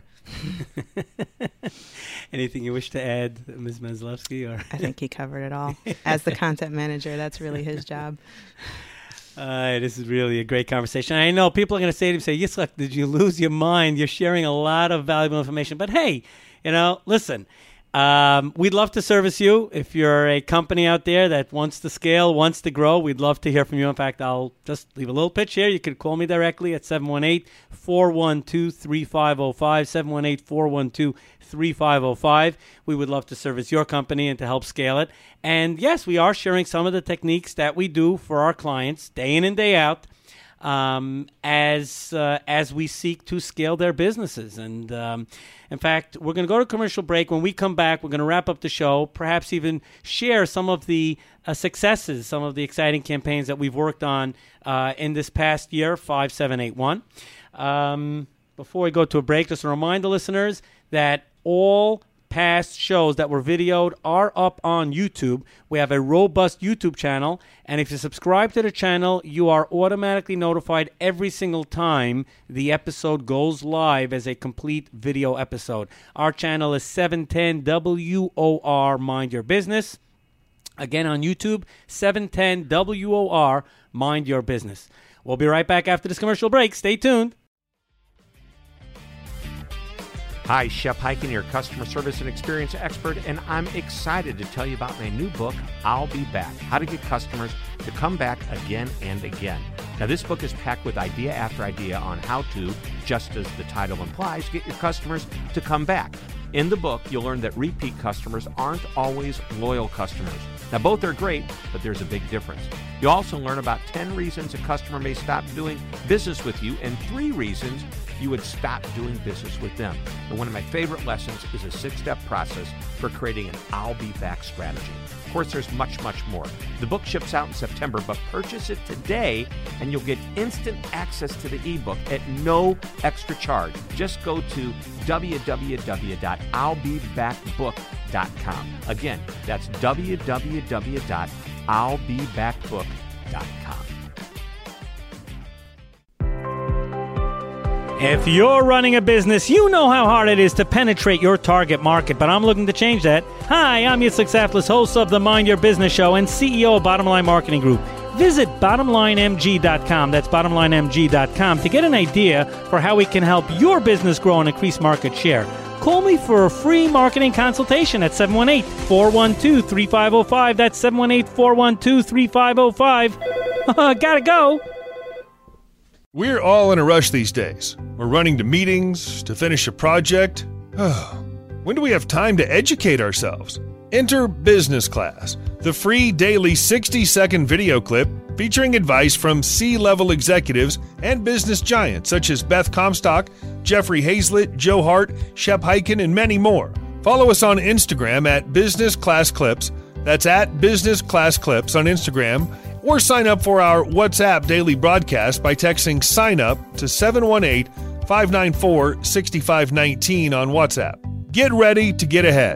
Speaker 2: Anything you wish to add, Miz Maslowski? Or
Speaker 3: I think he covered it all. As the content manager, that's really his job.
Speaker 2: Uh, this is really a great conversation. I know people are going to say to me, say, Yitzhak, did you lose your mind? You're sharing a lot of valuable information. But hey, you know, listen, um, we'd love to service you. If you're a company out there that wants to scale, wants to grow, we'd love to hear from you. In fact, I'll just leave a little pitch here. You can call me directly at seven one eight, four one two, three five zero five, seven one eight, four one two, three five zero five. We would love to service your company and to help scale it. And yes, we are sharing some of the techniques that we do for our clients day in and day out um, as uh, as we seek to scale their businesses. And um, in fact, we're going to go to a commercial break. When we come back, we're going to wrap up the show, perhaps even share some of the uh, successes, some of the exciting campaigns that we've worked on uh, in this past year, five seven eight one. Um, before we go to a break, just to remind the listeners that all past shows that were videoed are up on YouTube. We have a robust YouTube channel, and if you subscribe to the channel, you are automatically notified every single time the episode goes live as a complete video episode. Our channel is seven ten W O R Mind Your Business. Again, on YouTube, seven ten W O R Mind Your Business. We'll be right back after this commercial break. Stay tuned.
Speaker 15: Hi, Shep Hyken, your customer service and experience expert, and I'm excited to tell you about my new book, I'll Be Back, How to Get Customers to Come Back Again and Again. Now, this book is packed with idea after idea on how to, just as the title implies, get your customers to come back. In the book, you'll learn that repeat customers aren't always loyal customers. Now, both are great, but there's a big difference. You'll also learn about ten reasons a customer may stop doing business with you and three reasons you would stop doing business with them. And one of my favorite lessons is a six-step process for creating an I'll Be Back strategy. Of course, there's much, much more. The book ships out in September, but purchase it today and you'll get instant access to the ebook at no extra charge. Just go to w w w dot i'll be back book dot com. Again, that's w w w dot i'll be back book dot com.
Speaker 2: If you're running a business, you know how hard it is to penetrate your target market, but I'm looking to change that. Hi, I'm Yitzhak Saflis, host of the Mind Your Business Show and C E O of Bottom Line Marketing Group. Visit bottom line m g dot com, that's bottom line m g dot com, to get an idea for how we can help your business grow and increase market share. Call me for a free marketing consultation at seven one eight, four one two, three five zero five. That's seven one eight, four one two, three five zero five. Gotta go.
Speaker 13: We're all in a rush these days. We're running to meetings, to finish a project. When do we have time to educate ourselves? Enter Business Class, the free daily sixty-second video clip featuring advice from C-level executives and business giants such as Beth Comstock, Jeffrey Hazlett, Joe Hart, Shep Hyken, and many more. Follow us on Instagram at Business Class Clips. That's at Business Class Clips on Instagram. Or sign up for our WhatsApp daily broadcast by texting sign up to seven one eight, five nine four, six five one nine on WhatsApp. Get ready to get ahead.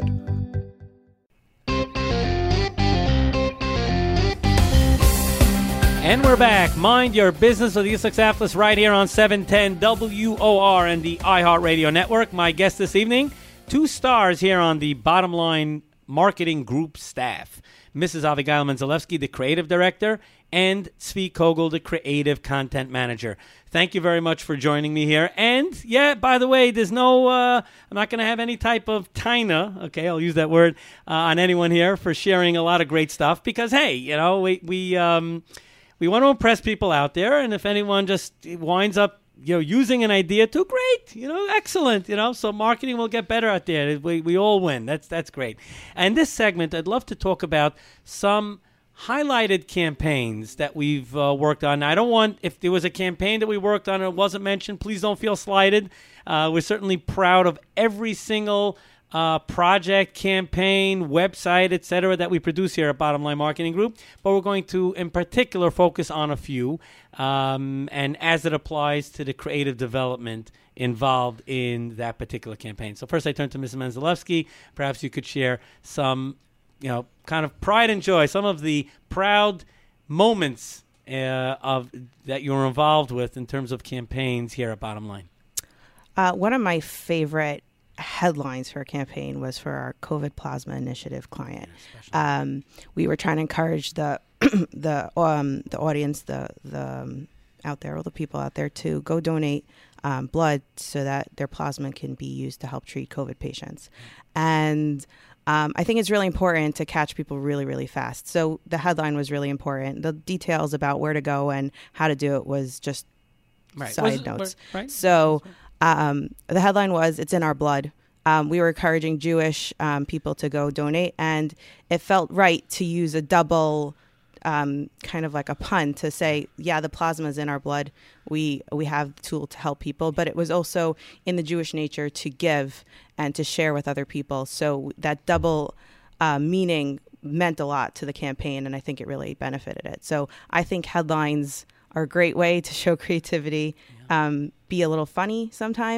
Speaker 2: And we're back. Mind Your Business with Yitzhak Saflis right here on seven ten W O R and the iHeartRadio Network. My guest this evening, two stars here on the Bottom Line Marketing Group staff. Missus Avigail Menzelewski, the creative director, and Tzvi Kogel, the creative content manager. Thank you very much for joining me here. And, yeah, by the way, there's no, uh, I'm not going to have any type of taina, okay, I'll use that word, uh, on anyone here for sharing a lot of great stuff because, hey, you know, we, we, um, we want to impress people out there, and if anyone just winds up you know, using an idea too, great, you know, excellent, you know, so marketing will get better out there. We we all win. That's that's great. And this segment, I'd love to talk about some highlighted campaigns that we've uh, worked on. Now, I don't want, if there was a campaign that we worked on and it wasn't mentioned, please don't feel slighted. Uh, we're certainly proud of every single uh, project, campaign, website, et cetera, that we produce here at Bottom Line Marketing Group. But we're going to, in particular, focus on a few, um, and as it applies to the creative development involved in that particular campaign. So first, I turn to Missus Menzelewski. Perhaps you could share some, you know, kind of pride and joy, some of the proud moments uh, of that you were involved with in terms of campaigns here at Bottom Line.
Speaker 3: Uh, one of my favorite headlines for a campaign was for our COVID Plasma Initiative client. Um, we were trying to encourage the the um, the audience, the the um, out there, all the people out there, to go donate um, blood so that their plasma can be used to help treat COVID patients. And um, I think it's really important to catch people really, really fast. So the headline was really important. The details about where to go and how to do it was just right. side was, notes. Right. So um, the headline was, "It's in our blood." Um, we were encouraging Jewish um, people to go donate, and it felt right to use a double um, kind of like a pun to say, yeah, the plasma is in our blood. We we have the tool to help people, but it was also in the Jewish nature to give and to share with other people. So that double uh, meaning meant a lot to the campaign, and I think it really benefited it. So I think headlines are a great way to show creativity, yeah. um, be a little funny sometimes,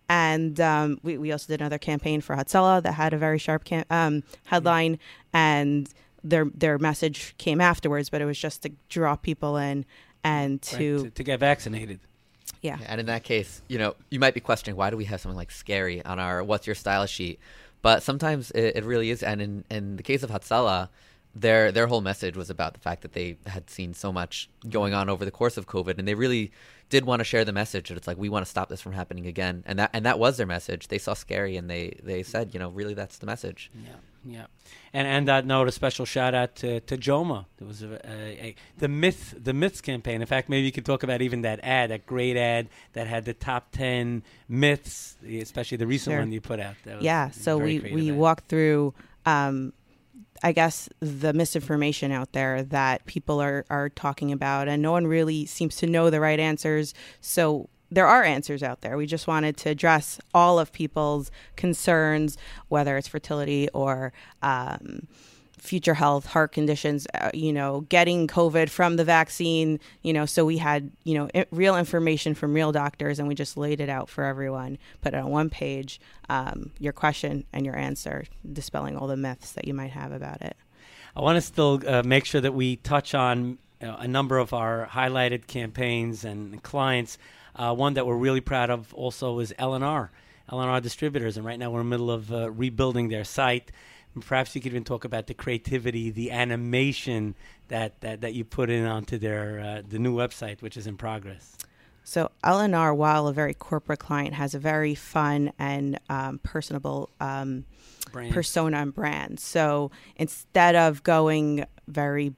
Speaker 3: And um, we, we also did another campaign for Hatsala that had a very sharp cam- um, headline, and their their message came afterwards, but it was just to draw people in and to
Speaker 2: right, to, to get vaccinated.
Speaker 3: Yeah.
Speaker 4: And in that case, you know, you might be questioning, why do we have something like scary on our What's Your Style sheet? But sometimes it, it really is. And in, in the case of Hatsala, their their whole message was about the fact that they had seen so much going on over the course of COVID, and they really did want to share the message that it's like, we want to stop this from happening again. And that and that was their message. They saw scary, and they, they said, you know, really that's the message.
Speaker 2: Yeah. Yeah, and and that note, a special shout out to, to Joma. There was a, a, a the myth, the myths campaign. In fact, maybe you could talk about even that ad, that great ad that had the top ten myths, especially the recent
Speaker 3: sure.
Speaker 2: one you put out. That was
Speaker 3: yeah, so we we
Speaker 2: ad.
Speaker 3: walked through, um, I guess, the misinformation out there that people are are talking about, and no one really seems to know the right answers. So there are answers out there. We just wanted to address all of people's concerns, whether it's fertility or um, future health, heart conditions, uh, you know, getting COVID from the vaccine, you know, so we had, you know, I- real information from real doctors, and we just laid it out for everyone, put it on one page, um, your question and your answer, dispelling all the myths that you might have about it.
Speaker 2: I want to still uh, make sure that we touch on you know, a number of our highlighted campaigns and clients. Uh, one that we're really proud of also is L and R, L and R Distributors, and right now we're in the middle of uh, rebuilding their site. And perhaps you could even talk about the creativity, the animation that, that, that you put in onto their uh, the new website, which is in progress.
Speaker 3: So L and R, while a very corporate client, has a very fun and um, personable um, persona and brand. So instead of going very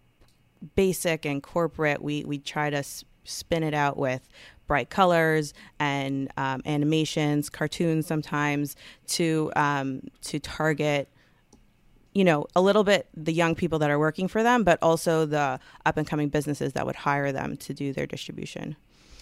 Speaker 3: basic and corporate, we, we try to s- spin it out with bright colors and um, animations, cartoons sometimes, to um, to target, you know, a little bit the young people that are working for them, but also the up and coming businesses that would hire them to do their distribution.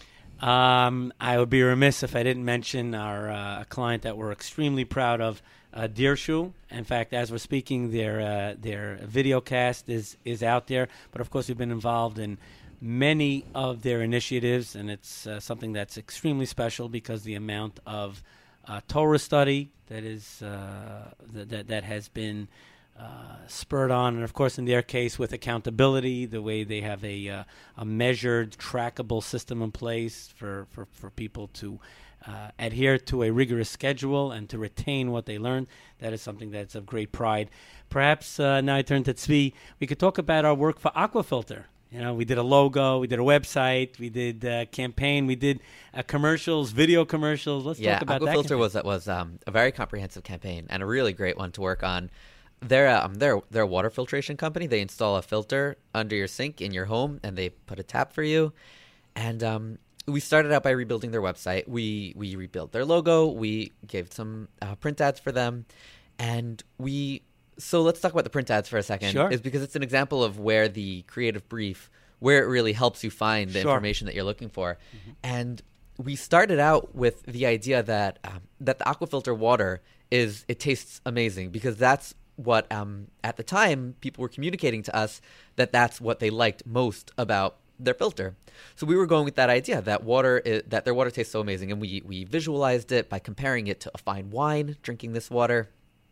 Speaker 2: Um, I would be remiss if I didn't mention our uh, client that we're extremely proud of, uh, Deershoe. In fact, as we're speaking, their uh, their video cast is is out there. But of course, we've been involved in many of their initiatives, and it's uh, something that's extremely special because the amount of uh, Torah study that is uh, th- that that has been uh, spurred on, and of course, in their case, with accountability, the way they have a uh, a measured, trackable system in place for for, for people to uh, adhere to a rigorous schedule and to retain what they learn. That is something that's of great pride. Perhaps uh, now I turn to Tzvi. We could talk about our work for Aquafilter. You know, we did a logo, we did a website, we did a campaign, we did uh, commercials, video commercials. Let's
Speaker 4: yeah,
Speaker 2: talk about
Speaker 4: Aquafilter
Speaker 2: that.
Speaker 4: Aquafilter was was um, a very comprehensive campaign and a really great one to work on. They're um, they're they're a water filtration company. They install a filter under your sink in your home, and they put a tap for you. And um, we started out by rebuilding their website. We we rebuilt their logo. We gave some uh, print ads for them, and we. So let's talk about the print ads for a second.
Speaker 2: Sure.
Speaker 4: Is because it's an example of where the creative brief, where it really helps you find the
Speaker 2: Sure.
Speaker 4: information that you're looking for. Mm-hmm. And we started out with the idea that um, that the Aquafilter water is, it tastes amazing, because that's what, um, at the time, people were communicating to us that that's what they liked most about their filter. So we were going with that idea that water is, that their water tastes so amazing, and we we visualized it by comparing it to a fine wine, drinking this water.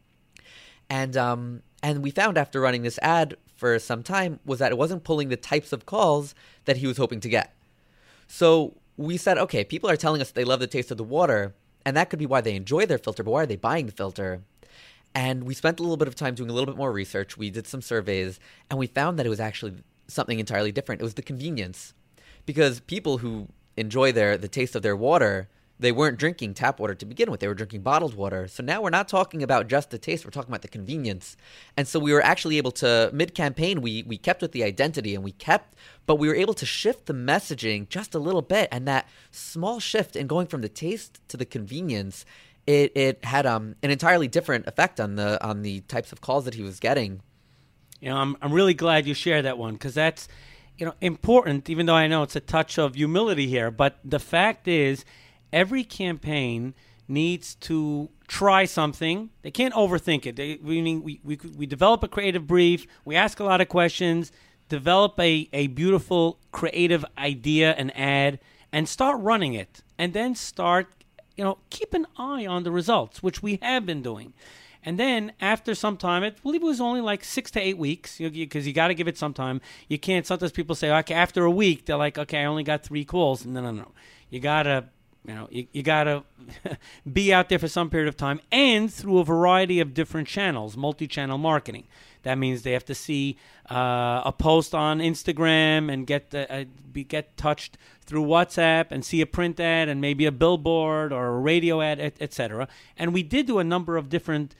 Speaker 4: And um, and we found after running this ad for some time was that it wasn't pulling the types of calls that he was hoping to get. So we said, okay, people are telling us they love the taste of the water, and that could be why they enjoy their filter, but why are they buying the filter? And we spent a little bit of time doing a little bit more research. We did some surveys, and we found that it was actually something entirely different. It was the convenience. Because people who enjoy their the taste of their water, they weren't drinking tap water to begin with. They were drinking bottled water. So now we're not talking about just the taste. We're talking about the convenience. And so we were actually able to, mid-campaign, we we kept with the identity, and we kept, but we were able to shift the messaging just a little bit. And that small shift in going from the taste to the convenience, it it had um an entirely different effect on the on the types of calls that he was getting.
Speaker 2: You know, I'm I'm really glad you shared that one, because that's, you know, important, even though I know it's a touch of humility here. But the fact is, every campaign needs to try something. They can't overthink it. They, we, we, we, we develop a creative brief. We ask a lot of questions, develop a, a beautiful creative idea and ad, and start running it. And then start, you know, keep an eye on the results, which we have been doing. And then after some time, I believe it was only like six to eight weeks, because you, you, you got to give it some time. You can't, sometimes people say, okay, after a week, they're like, okay, I only got three calls. No, no, no. You got to, you know, you, you got to be out there for some period of time and through a variety of different channels, multi-channel marketing. That means they have to see uh, a post on Instagram and get the, uh, be, get touched through WhatsApp and see a print ad and maybe a billboard or a radio ad, et cetera. And we did do a number of different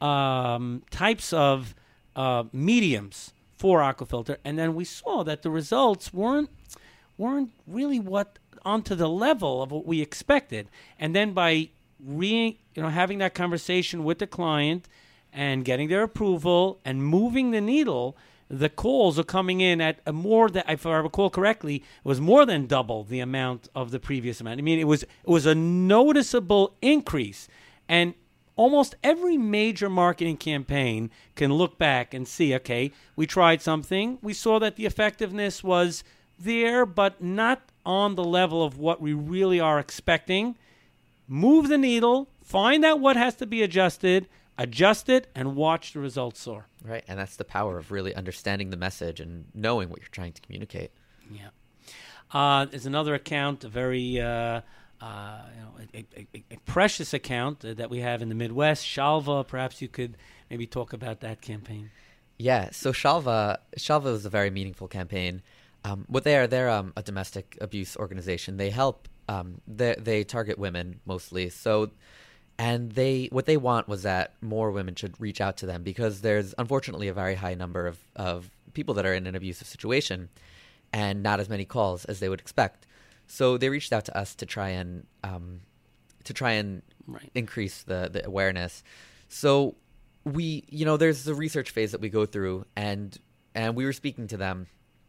Speaker 2: um, types of uh, mediums for Aquafilter, and then we saw that the results weren't weren't really what onto the level of what we expected. And then by re, you know having that conversation with the client and getting their approval and moving the needle, the calls are coming in at a more than, if I recall correctly, it was more than double the amount of the previous amount. I mean, it was it was a noticeable increase. And almost every major marketing campaign can look back and see, okay, we tried something. We saw that the effectiveness was there, but not on the level of what we really are expecting. Move the needle, find out what has to be adjusted, adjust it, and watch the results soar.
Speaker 4: Right, and that's the power of really understanding the message and knowing what you're trying to communicate.
Speaker 2: Yeah. Uh, there's another account, a very uh, uh, you know, a, a, a precious account that we have in the Midwest, Shalva. Perhaps you could maybe talk about that campaign.
Speaker 4: Yeah, so Shalva, Shalva is a very meaningful campaign. Um, what they are, they're um, a domestic abuse organization. They help, um, they, they target women mostly. So, and they, what they want was that more women should reach out to them, because there's unfortunately a very high number of, of people that are in an abusive situation and not as many calls as they would expect. So they reached out to us to try and, um, to try and
Speaker 2: right.
Speaker 4: increase the, the awareness. So we, you know, there's the research phase that we go through, and, and we were speaking to them.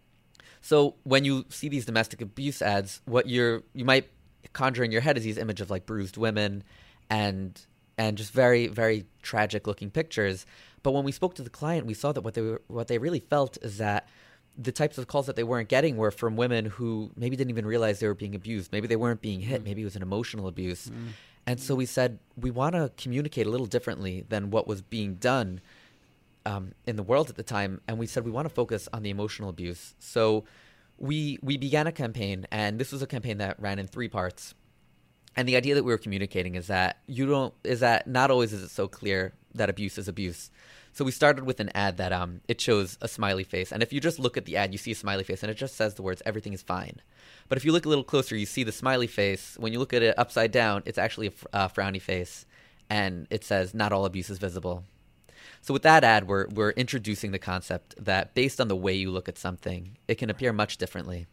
Speaker 4: So when you see these domestic abuse ads, what you're you might conjure in your head is these images of like bruised women and and just very, very tragic looking pictures. But when we spoke to the client, we saw that what they were, what they really felt is that the types of calls that they weren't getting were from women who maybe didn't even realize they were being abused. Maybe they weren't being hit. Mm. Maybe it was an emotional abuse. Mm. And so we said, we want to communicate a little differently than what was being done Um, in the world at the time, and we said we want to focus on the emotional abuse. So we we began a campaign, and this was a campaign that ran in three parts. And the idea that we were communicating is that you don't is that not always is it so clear that abuse is abuse. So we started with an ad that um it shows a smiley face, and if you just look at the ad, you see a smiley face, and it just says the words "everything is fine." But if you look a little closer, you see the smiley face. When you look at it upside down, it's actually a fr- uh, frowny face, and it says "not all abuse is visible." So with that ad, we're we're introducing the concept that based on the way you look at something, it can appear much differently.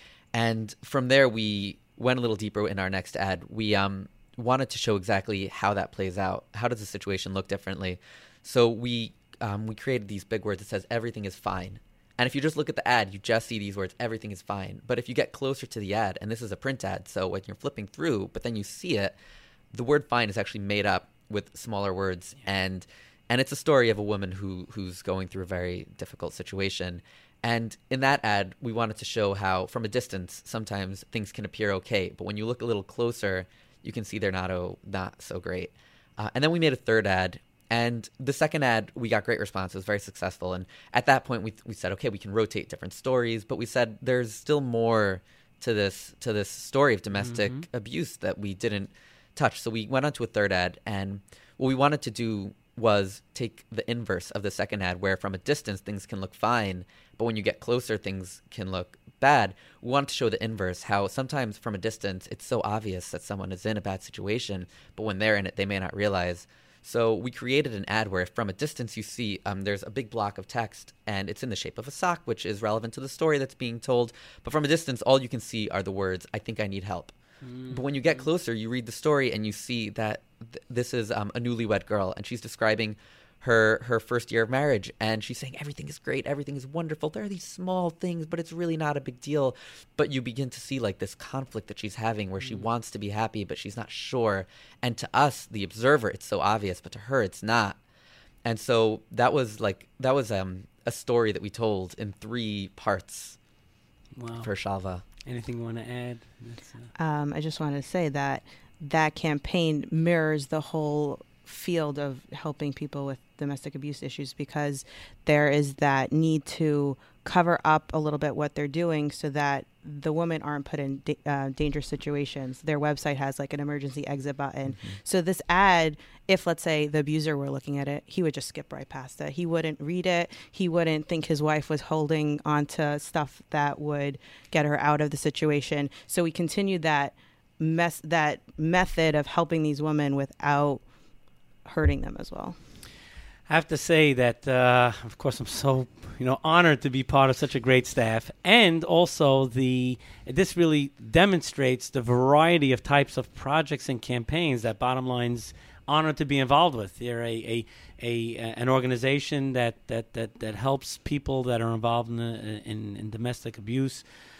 Speaker 4: And from there, we went a little deeper in our next ad. We um, wanted to show exactly how that plays out. How does the situation look differently? So we um, we created these big words that says everything is fine. And if you just look at the ad, you just see these words, everything is fine. But if you get closer to the ad, and this is a print ad, so when you're flipping through, but then you see it, the word fine is actually made up with smaller words. And And it's a story of a woman who who's going through a very difficult situation. And in that ad, we wanted to show how, from a distance, sometimes things can appear okay. But when you look a little closer, you can see they're not, oh, not so great. Uh, and then we made a third ad. And the second ad, we got great response. It was very successful. And at that point, we we said, okay, we can rotate different stories. But we said there's still more to this to this story of domestic mm-hmm. abuse that we didn't touch. So we went on to a third ad. And what we wanted to do was take the inverse of the second ad, where from a distance things can look fine, but when you get closer things can look bad. We wanted to show the inverse, how sometimes from a distance it's so obvious that someone is in a bad situation, but when they're in it they may not realize. So we created an ad where from a distance you see um, there's a big block of text, and it's in the shape of a sock, which is relevant to the story that's being told, but from a distance all you can see are the words, "I think I need help." But when you get closer, you read the story and you see that th- this is um, a newlywed girl, and she's describing her her first year of marriage, and she's saying everything is great, everything is wonderful. There are these small things, but it's really not a big deal. But you begin to see like this conflict that she's having, where she wants to be happy, but she's not sure. And to us, the observer, it's so obvious, but to her, it's not. And so that was like that was um, a story that we told in three parts.
Speaker 2: Wow.
Speaker 4: For Shalva.
Speaker 2: Anything you want to add?
Speaker 3: Uh... Um, I just wanted to say that that campaign mirrors the whole field of helping people with domestic abuse issues, because there is that need to cover up a little bit what they're doing so that the women aren't put in da- uh, dangerous situations. Their website has like an emergency exit button. Mm-hmm. So this ad, if let's say the abuser were looking at it, he would just skip right past it. He wouldn't read it. He wouldn't think his wife was holding onto stuff that would get her out of the situation. So we continued that mess, that method of helping these women without hurting them as well.
Speaker 2: I have to say that, uh, of course, I'm so you know honored to be part of such a great staff, and also the this really demonstrates the variety of types of projects and campaigns that Bottom Line's honored to be involved with. They're a, a, a an organization that, that, that, that helps people that are involved in, the, in, in domestic abuse.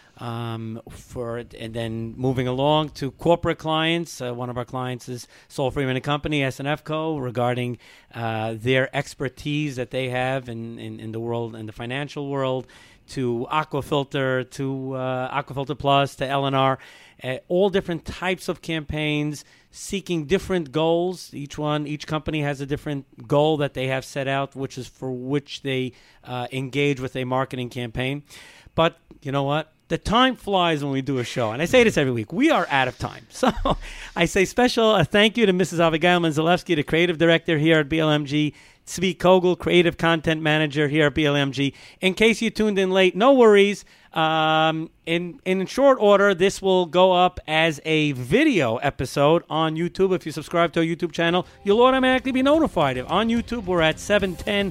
Speaker 2: Um, for and then moving along to corporate clients. Uh, one of our clients is Saul Freeman and Company, S N F Co, regarding uh, their expertise that they have in, in, in the world, in the financial world, to Aquafilter, to uh, Aquafilter Plus, to L N R, uh, all different types of campaigns seeking different goals. Each one, each company has a different goal that they have set out, which is for which they uh, engage with a marketing campaign. But you know what? The time flies when we do a show, and I say this every week. We are out of time. So I say special uh, thank you to Missus Abigail Manzalewski, the creative director here at B L M G, Tzvi Kogel, creative content manager here at B L M G. In case you tuned in late, no worries. Um, in, in short order, this will go up as a video episode on YouTube. If you subscribe to our YouTube channel, you'll automatically be notified. On YouTube, we're at seven ten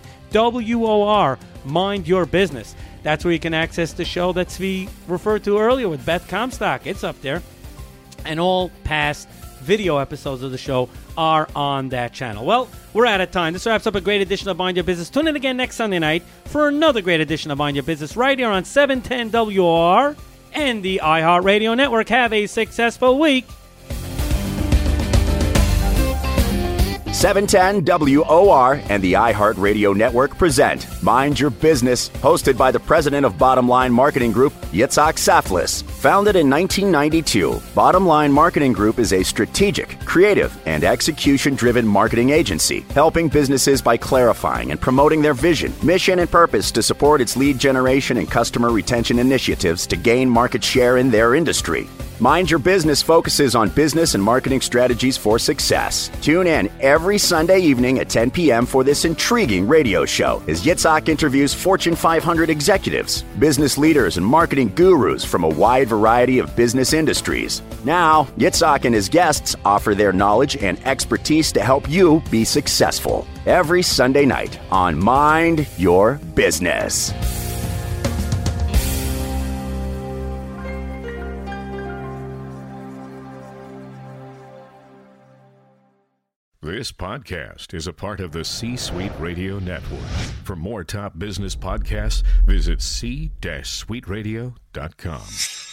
Speaker 2: W O R, Mind Your Business. That's where you can access the show that Tzvi referred to earlier with Beth Comstock. It's up there. And all past video episodes of the show are on that channel. Well, we're out of time. This wraps up a great edition of Mind Your Business. Tune in again next Sunday night for another great edition of Mind Your Business right here on seven ten W O R and the iHeartRadio Network. Have a successful week.
Speaker 1: seven ten W O R and the iHeartRadio Network present Mind Your Business, hosted by the president of Bottom Line Marketing Group, Yitzhak Saflis. Founded in nineteen ninety-two, Bottom Line Marketing Group is a strategic, creative, and execution-driven marketing agency, helping businesses by clarifying and promoting their vision, mission, and purpose to support its lead generation and customer retention initiatives to gain market share in their industry. Mind Your Business focuses on business and marketing strategies for success. Tune in every Sunday evening at ten p.m. for this intriguing radio show as Yitzhak interviews Fortune five hundred executives, business leaders, and marketing gurus from a wide variety of business industries. Now, Yitzhak and his guests offer their knowledge and expertise to help you be successful. Every Sunday night on Mind Your Business.
Speaker 16: This podcast is a part of the C-Suite Radio Network. For more top business podcasts, visit c suite radio dot com.